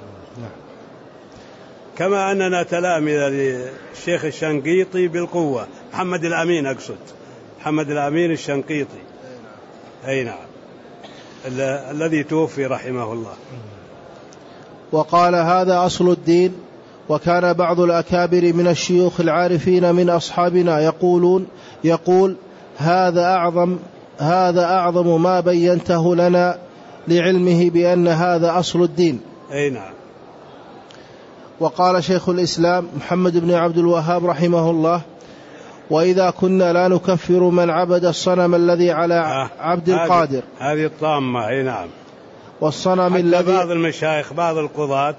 كما أننا تلاميذ للشيخ الشنقيطي بالقوة. محمد الأمين أقصد محمد الأمين الشنقيطي. أي نعم الذي توفي رحمه الله. وقال هذا أصل الدين. وكان بعض الأكابر من الشيوخ العارفين من أصحابنا يقولون يقول هذا أعظم هذا أعظم ما بينته لنا لعلمه بأن هذا أصل الدين. أي نعم. وقال شيخ الإسلام محمد بن عبد الوهاب رحمه الله وإذا كنا لا نكفر من عبد الصنم الذي على آه عبد القادر. هذه الطامة. أي نعم. والصنم الذي بعض المشايخ بعض القضاة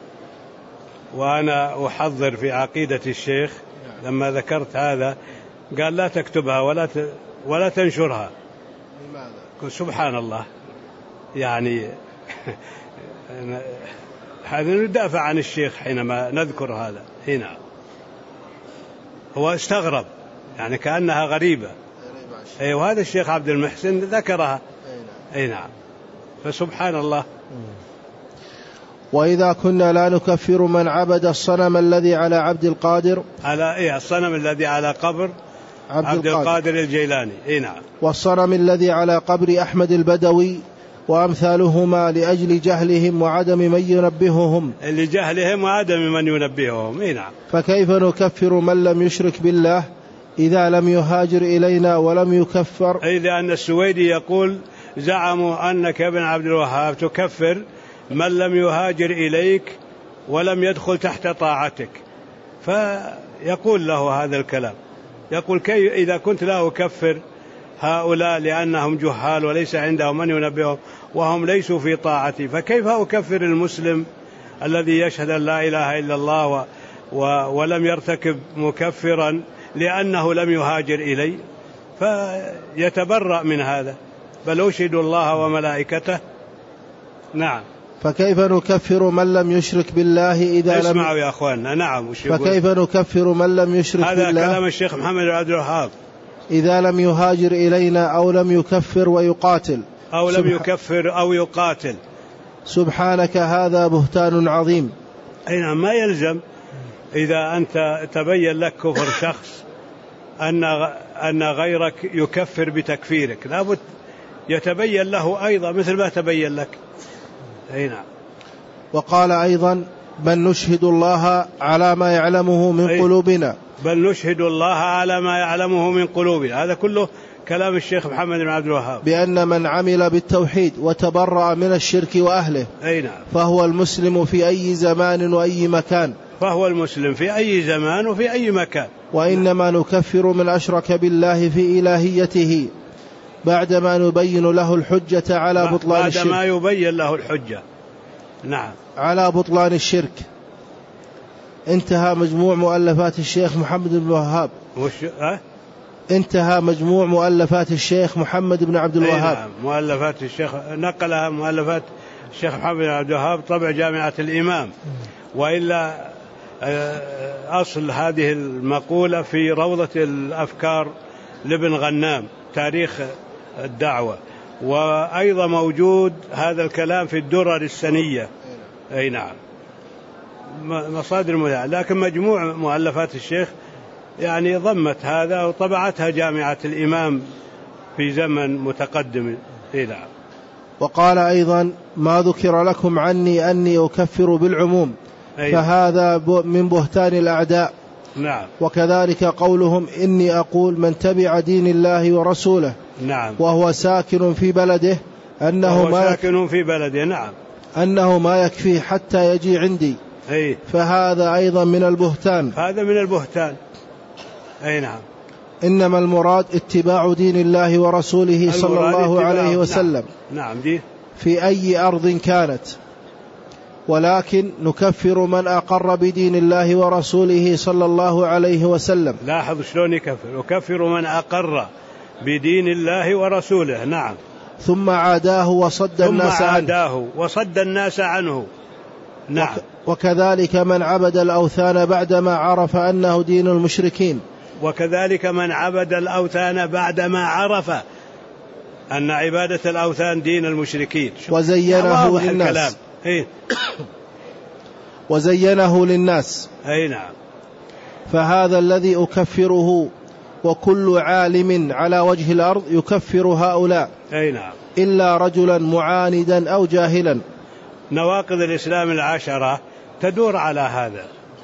وأنا أحضر في عقيدة الشيخ لما ذكرت هذا قال لا تكتبها ولا ت... ولا تنشرها. لماذا؟ سبحان الله يعني هذا ندافع عن الشيخ حينما نذكر هذا هنا. هو استغرب يعني كأنها غريبة. أي وهذا الشيخ عبد المحسن ذكرها. أي نعم. فسبحان الله. وإذا كنا لا نكفر من عبد الصنم الذي على عبد القادر على إيه الصنم الذي على قبر عبد, عبد القادر. القادر الجيلاني. إيه نعم. والصنم الذي على قبر أحمد البدوي وأمثالهما لأجل جهلهم وعدم من ينبههم لجهلهم وعدم من ينبههم. إيه نعم. فكيف نكفر من لم يشرك بالله إذا لم يهاجر إلينا ولم يكفر؟ أي لأن السويدي يقول زعموا أنك ابن عبد الوهاب تكفر من لم يهاجر إليك ولم يدخل تحت طاعتك. فيقول له هذا الكلام يقول كيف إذا كنت لا أكفر هؤلاء لأنهم جهال وليس عندهم من ينبههم وهم ليسوا في طاعتي فكيف أكفر المسلم الذي يشهد أن لا إله إلا الله و و ولم يرتكب مكفرا لأنه لم يهاجر إلي؟ فيتبرأ من هذا. بل أشهد الله وملائكته. نعم. فكيف نكفر من لم يشرك بالله إذا لم اسمعوا يا أخواننا. نعم. فكيف نكفر من لم يشرك هذا بالله؟ هذا كلام الشيخ محمد بن عبد الوهاب. إذا لم يهاجر إلينا أو لم يكفر ويقاتل أو لم يكفر أو يقاتل. سبحانك هذا بهتان عظيم. أي نعم. ما يلزم إذا أنت تبين لك كفر شخص أن أن غيرك يكفر بتكفيرك لابد يتبين له أيضا مثل ما تبين لك. أي نعم. وقال أيضا بل نشهد الله على ما يعلمه من أي قلوبنا. بل نشهد الله على ما يعلمه من قلوبنا. هذا كله كلام الشيخ محمد بن عبد الوهاب. بأن من عمل بالتوحيد وتبرأ من الشرك وأهله أي نعم. فهو المسلم في أي زمان وأي مكان. فهو المسلم في أي زمان وفي أي مكان. وإنما نكفر من أشرك بالله في إلهيته بعدما نبين له الحجة على بطلان الشرك. بعدما يبين له الحجة. نعم. على بطلان الشرك. انتهى مجموع مؤلفات الشيخ محمد بن الوهاب. وش أه؟ انتهى مجموع مؤلفات الشيخ محمد بن عبد الوهاب. نعم. مؤلفات الشيخ نقلها مؤلفات الشيخ محمد بن عبد الوهاب طبع جامعة الإمام. وإلا أصل هذه المقولة في روضة الأفكار لابن غنام تاريخ الدعوة، وأيضا موجود هذا الكلام في الدرر السنية. أي نعم، مصادر مذاع. لكن مجموع مؤلفات الشيخ يعني ضمت هذا وطبعتها جامعة الإمام في زمن متقدم. أي نعم. وقال أيضا: ما ذكر لكم عني أني أكفر بالعموم فهذا من بهتان الأعداء. نعم. وكذلك قولهم: إني أقول من تبع دين الله ورسوله. نعم. وهو ساكن في بلده أنه وهو ما ساكن في بلده. نعم. أنه ما يكفي حتى يجي عندي. أي. فهذا أيضا من البهتان. هذا من البهتان. أي نعم. إنما المراد اتباع دين الله ورسوله صلى الله عليه وسلم. نعم. نعم دي. في أي أرض كانت، ولكن نكفر من أقر بدين الله ورسوله صلى الله عليه وسلم. لاحظ شلون يكفر، يكفر من أقر بدين الله ورسوله. نعم. ثم عاداه وصد ثم الناس عنه. عاداه وصد الناس عنه. نعم. وكذلك من عبد الأوثان بعدما عرف أنه دين المشركين. وكذلك من عبد الأوثان بعدما عرف أن عبادة الأوثان دين المشركين. وزينه للناس. إيه؟ وزينه للناس. أي نعم. فهذا الذي أكفره، وكل عالم على وجه الأرض يكفر هؤلاء. أي نعم. إلا رجلا معاندا أو جاهلا. نواقض الإسلام العشرة تدور على هذا،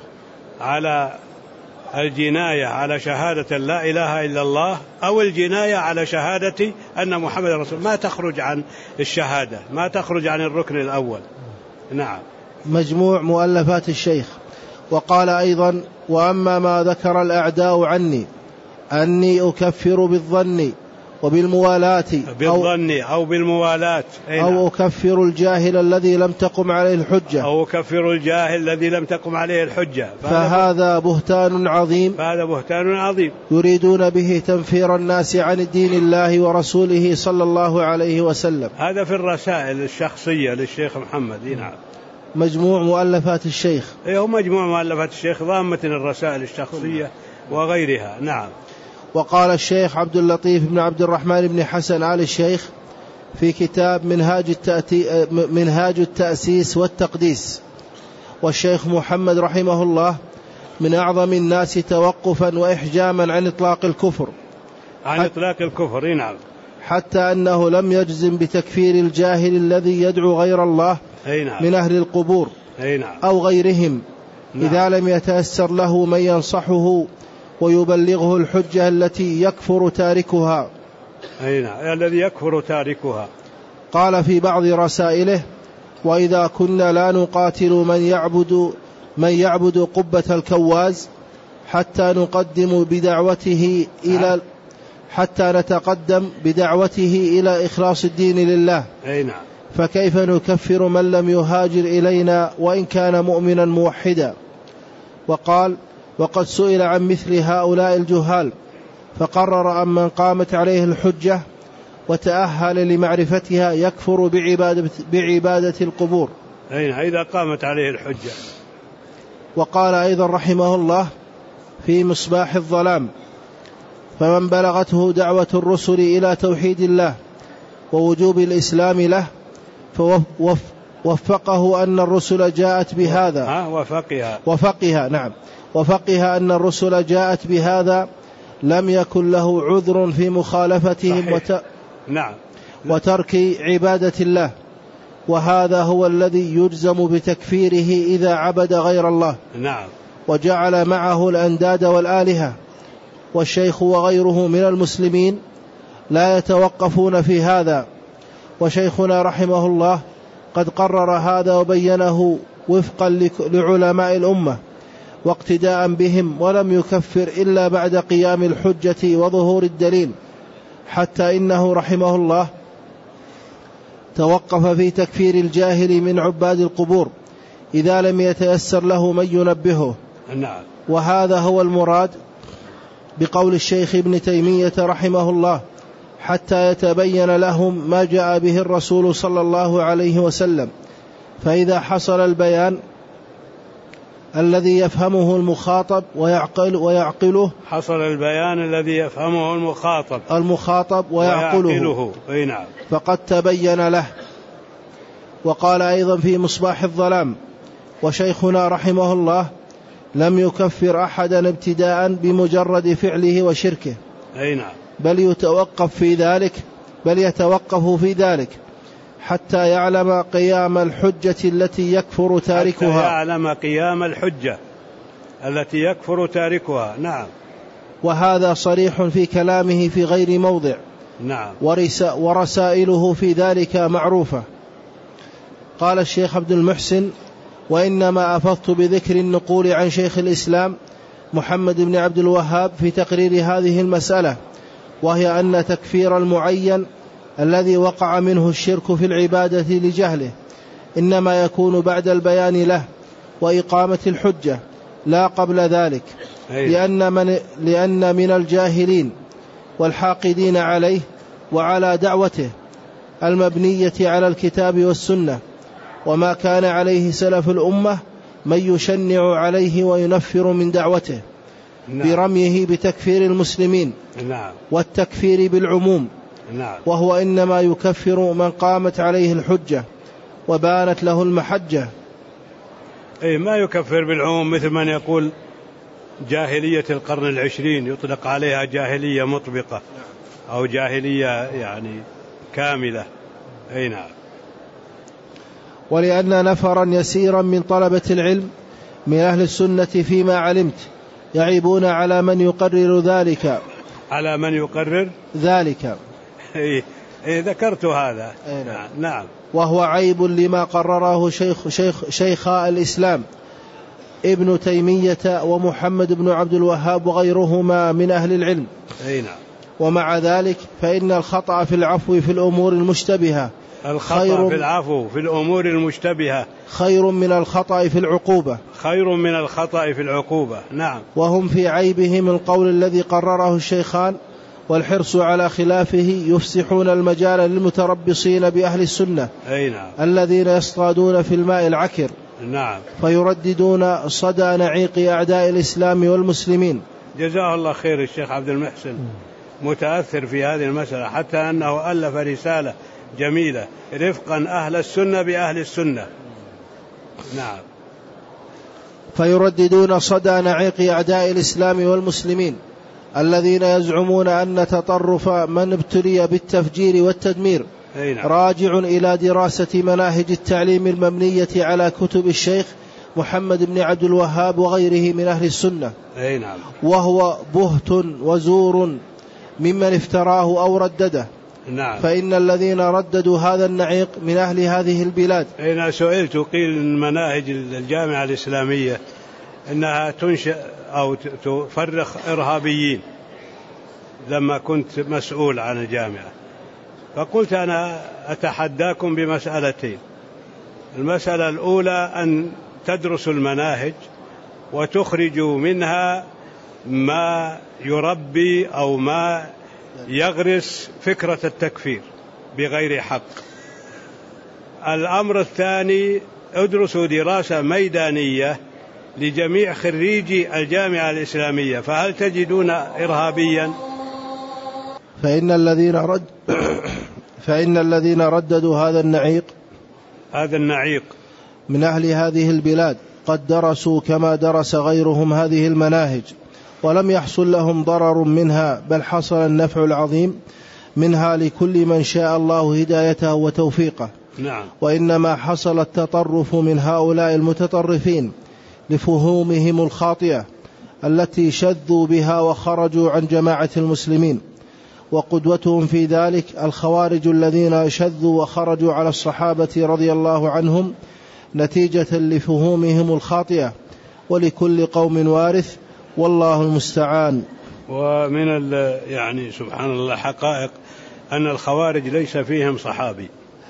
على الجناية على شهادة لا إله إلا الله، أو الجناية على شهادة أن محمد رسول، ما تخرج عن الشهادة، ما تخرج عن الركن الأول. نعم. مجموع مؤلفات الشيخ. وقال أيضا: وأما ما ذكر الأعداء عني أني أكفر بالظن وبالموالاة بالظن أو, أو بالموالاة. أو أكفر الجاهل الذي لم تقم عليه الحجة أو أكفر الجاهل الذي لم تقم عليه الحجة فهذا بهتان عظيم. فهذا بهتان عظيم يريدون به تنفير الناس عن دين الله ورسوله صلى الله عليه وسلم. هذا في الرسائل الشخصية للشيخ محمد. نعم. مجموع مؤلفات الشيخ. هو مجموع مؤلفات الشيخ ضامة الرسائل الشخصية وغيرها. نعم. وقال الشيخ عبد اللطيف بن عبد الرحمن بن حسن آل الشيخ في كتاب منهاج, التأتي منهاج التأسيس والتقديس: والشيخ محمد رحمه الله من أعظم الناس توقفا وإحجاما عن إطلاق الكفر عن إطلاق الكفر. نعم. حتى أنه لم يجزم بتكفير الجاهل الذي يدعو غير الله نعم. من أهل القبور نعم. أو غيرهم. نعم. إذا لم يتأثر له من ينصحه ويبلغه الحجة التي يكفر تاركها. أي نعم. الذي يكفر تاركها. قال في بعض رسائله: وإذا كنا لا نقاتل من يعبد من يعبد قبة الكواز حتى نقدم بدعوته إلى حتى نتقدم بدعوته إلى إخلاص الدين لله. أي نعم. فكيف نكفر من لم يهاجر إلينا وإن كان مؤمنا موحدا؟ وقال: وقد سئل عن مثل هؤلاء الجهال فقرر أن من قامت عليه الحجة وتأهل لمعرفتها يكفر بعبادة, بعبادة القبور. أين إذا قامت عليه الحجة. وقال أيضا رحمه الله في مصباح الظلام: فمن بلغته دعوة الرسل إلى توحيد الله ووجوب الإسلام له فوفقه أن الرسل جاءت بهذا. ها وفقها. وفقها نعم وفقها أن الرسل جاءت بهذا لم يكن له عذر في مخالفتهم وت... نعم. وترك عبادة الله، وهذا هو الذي يجزم بتكفيره إذا عبد غير الله. نعم. وجعل معه الأنداد والآلهة. والشيخ وغيره من المسلمين لا يتوقفون في هذا، وشيخنا رحمه الله قد قرر هذا وبينه وفقا لعلماء الأمة واقتداء بهم، ولم يكفر إلا بعد قيام الحجة وظهور الدليل، حتى إنه رحمه الله توقف في تكفير الجاهل من عباد القبور إذا لم يتيسر له من ينبهه. نعم. وهذا هو المراد بقول الشيخ ابن تيمية رحمه الله: حتى يتبين لهم ما جاء به الرسول صلى الله عليه وسلم، فإذا حصل البيان الذي يفهمه المخاطب ويعقل ويعقله حصل البيان الذي يفهمه المخاطب المخاطب ويعقله, ويعقله. أي نعم. فقد تبين له. وقال أيضا في مصباح الظلام: وشيخنا رحمه الله لم يكفر أحدا ابتداء بمجرد فعله وشركه، أي نعم، بل يتوقف في ذلك بل يتوقف في ذلك حتى يعلم قيام الحجة التي يكفر تاركها حتى يعلم قيام الحجة التي يكفر تاركها. نعم. وهذا صريح في كلامه في غير موضع. نعم. ورسائله في ذلك معروفة. قال الشيخ عبد المحسن: وإنما أفضت بذكر النقول عن شيخ الإسلام محمد بن عبد الوهاب في تقرير هذه المسألة، وهي أن تكفير المعين الذي وقع منه الشرك في العبادة لجهله إنما يكون بعد البيان له وإقامة الحجة، لا قبل ذلك، لأن من, لأن من الجاهلين والحاقدين عليه وعلى دعوته المبنية على الكتاب والسنة وما كان عليه سلف الأمة من يشنع عليه وينفر من دعوته. نعم. برميه بتكفير المسلمين. نعم. والتكفير بالعموم. نعم. وهو إنما يكفر من قامت عليه الحجة وبانت له المحجة. أي ما يكفر بالعموم، مثل من يقول جاهلية القرن العشرين يطلق عليها جاهلية مطبقة أو جاهلية يعني كاملة. أي نعم. ولأن نفرا يسيرا من طلبة العلم من أهل السنة فيما علمت يعيبون على من يقرر ذلك على من يقرر ذلك إيه إيه ذكرت هذا. نعم. نعم. وهو عيب لما قرره شيخ شيخ شيخا الإسلام ابن تيمية ومحمد بن عبد الوهاب وغيرهما من أهل العلم. أي نعم. ومع ذلك فإن الخطأ في العفو في الأمور المشتبهة الخطأ في العفو في الأمور المشتبهة خير من الخطأ في العقوبة خير من الخطأ في العقوبة. نعم. وهم في عيبهم القول الذي قرره الشيخان والحرص على خلافه يفسحون المجال للمتربصين بأهل السنة. أي نعم. الذين يصطادون في الماء العكر. نعم. فيرددون صدى نعيق أعداء الإسلام والمسلمين. جزاه الله خير الشيخ عبد المحسن، متأثر في هذه المسألة، حتى أنه ألف رسالة جميلة: رفقا أهل السنة بأهل السنة. نعم. فيرددون صدى نعيق أعداء الإسلام والمسلمين الذين يزعمون أن تطرف من ابتلي بالتفجير والتدمير راجع إلى دراسة مناهج التعليم المبنية على كتب الشيخ محمد بن عبد الوهاب وغيره من أهل السنة. أي نعم. وهو بهت وزور ممن افتراه أو ردده. نعم. فإن الذين رددوا هذا النعيق من أهل هذه البلاد. أنا سئلت قيل مناهج الجامعة الإسلامية أنها تنشئ أو تفرخ إرهابيين لما كنت مسؤول عن الجامعة، فقلت أنا أتحداكم بمسألتين: المسألة الأولى أن تدرسوا المناهج وتخرجوا منها ما يربي أو ما يغرس فكرة التكفير بغير حق. الأمر الثاني: ادرسوا دراسة ميدانية لجميع خريجي الجامعة الإسلامية، فهل تجدون إرهابيا؟ فإن الذين رد فإن الذين رددوا هذا النعيق هذا النعيق من أهل هذه البلاد قد درسوا كما درس غيرهم هذه المناهج ولم يحصل لهم ضرر منها، بل حصل النفع العظيم منها لكل من شاء الله هدايته وتوفيقه. نعم. وإنما حصل التطرف من هؤلاء المتطرفين لفهومهم الخاطئة التي شذوا بها وخرجوا عن جماعة المسلمين، وقدوتهم في ذلك الخوارج الذين شذوا وخرجوا على الصحابة رضي الله عنهم نتيجة لفهومهم الخاطئة، ولكل قوم وارث والله المستعان. ومن يعني سبحان الله حقائق أن الخوارج ليس فيهم صحابي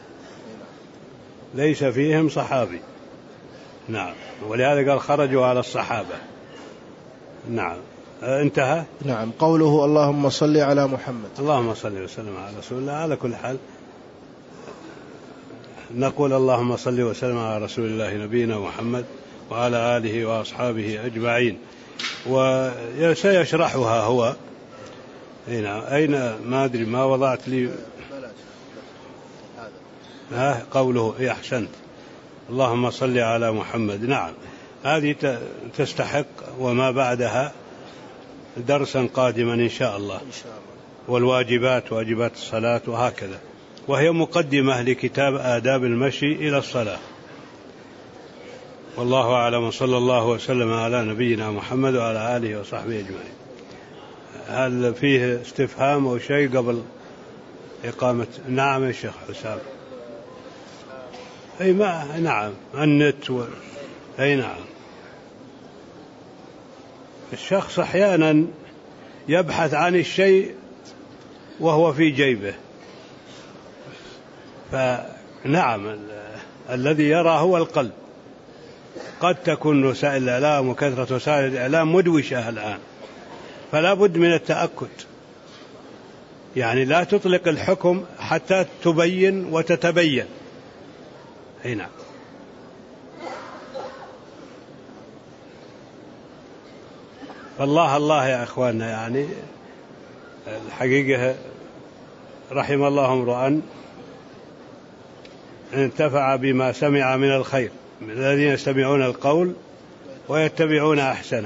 ليس فيهم صحابي نعم، ولهذا قال خرجوا على الصحابة. نعم. انتهى. نعم. قوله اللهم صل على محمد. اللهم صل وسلم على رسول الله. على كل حال نقول اللهم صل وسلم على رسول الله نبينا محمد وعلى آله وأصحابه أجمعين. وسيشرحها هو. هنا أين ما أدري ما وضعت لي ها قوله إيه أحسنت اللهم صل على محمد. نعم هذه تستحق وما بعدها درسا قادما إن شاء الله. والواجبات واجبات الصلاة وهكذا، وهي مقدمة لكتاب آداب المشي إلى الصلاة. والله أعلم، صلى الله وسلم على نبينا محمد وعلى آله وصحبه أجمعين. هل فيه استفهام أو شيء قبل إقامة؟ نعم يا شيخ حسام. أي ما نعم النت و... أي نعم. الشخص أحيانا يبحث عن الشيء وهو في جيبه، فنعم ال... الذي يرى هو القلب. قد تكون وسائل الإعلام وكثرة وسائل الإعلام مدوشة الآن، فلا بد من التأكد، يعني لا تطلق الحكم حتى تبين وتتبين. هنا فالله الله يا أخواننا، يعني الحقيقة رحم الله امرؤا انتفع بما سمع من الخير، من الذين يستمعون القول ويتبعون أحسنه.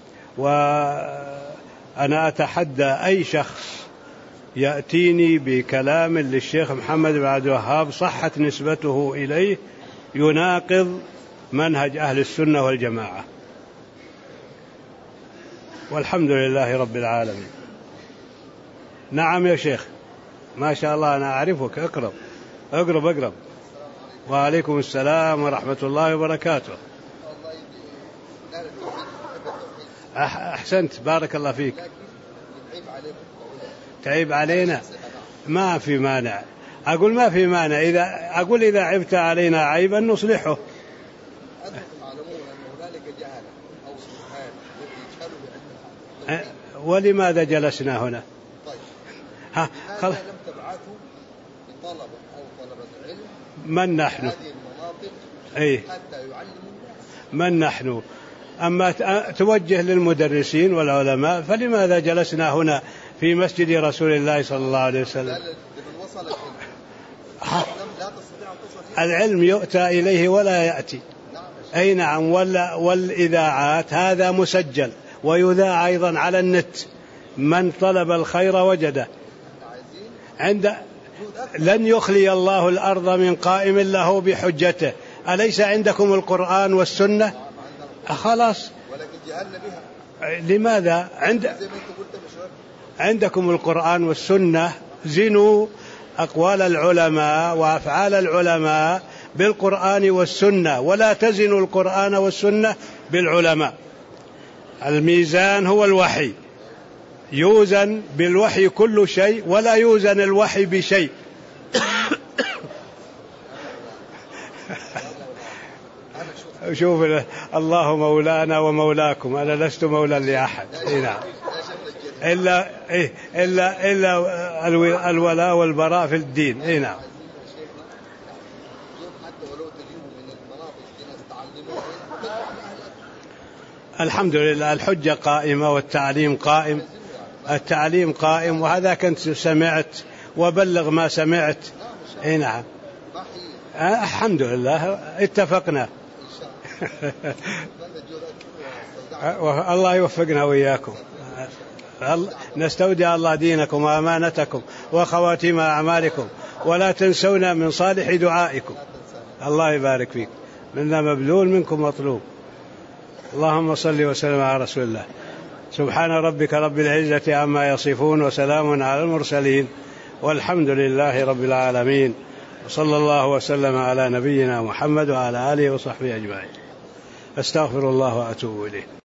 وأنا أتحدى أي شخص يأتيني بكلام للشيخ محمد بن عبد الوهاب صحت نسبته إليه يناقض منهج أهل السنة والجماعة، والحمد لله رب العالمين. نعم يا شيخ ما شاء الله أنا أعرفك. أقرب أقرب أقرب. وعليكم السلام ورحمة الله وبركاته. أحسنت بارك الله فيك. تعيب علينا ما في مانع. أقول ما في مانع، إذا أقول إذا عبت علينا عيبا نصلحه. ولماذا جلسنا هنا؟ ها خلاص. لم تبعثوا لطلبة أو طلبة علم من نحن هذه المناطق أي حتى يعلموا من نحن؟ أما توجه للمدرسين والعلماء، فلماذا جلسنا هنا في مسجد رسول الله صلى الله عليه وسلم؟ العلم يؤتى إليه ولا يأتي. أي نعم. والإذاعات هذا مسجل ويذاع أيضا على النت، من طلب الخير وجده. عند لن يخلي الله الأرض من قائم له بحجته. أليس عندكم القرآن والسنة؟ خلاص. لماذا عند عندكم القرآن والسنة؟ زنوا أقوال العلماء وأفعال العلماء بالقرآن والسنة، ولا تزنوا القرآن والسنة بالعلماء. الميزان هو الوحي، يوزن بالوحي كل شيء، ولا يوزن الوحي بشيء. شوف الله مولانا ومولاكم، أنا لست مولا لأحد. نعم. إلا إيه إلا إلا الولاء والبراء في الدين. إيه نعم. الحمد لله الحجة قائمة والتعليم قائم. التعليم قائم، وهذا كنت سمعت وبلغ ما سمعت. إيه نعم. الحمد لله اتفقنا. الله يوفقنا وإياكم. نستودع الله دينكم وأمانتكم وخواتيم أعمالكم، ولا تنسونا من صالح دعائكم. الله يبارك فيك. منا مبذول منكم مطلوب. اللهم صل وسلم على رسول الله. سبحان ربك رب العزة عما يصفون، وسلام على المرسلين، والحمد لله رب العالمين. وصلى الله وسلم على نبينا محمد وعلى آله وصحبه أجمعين. أستغفر الله وأتوب إليه.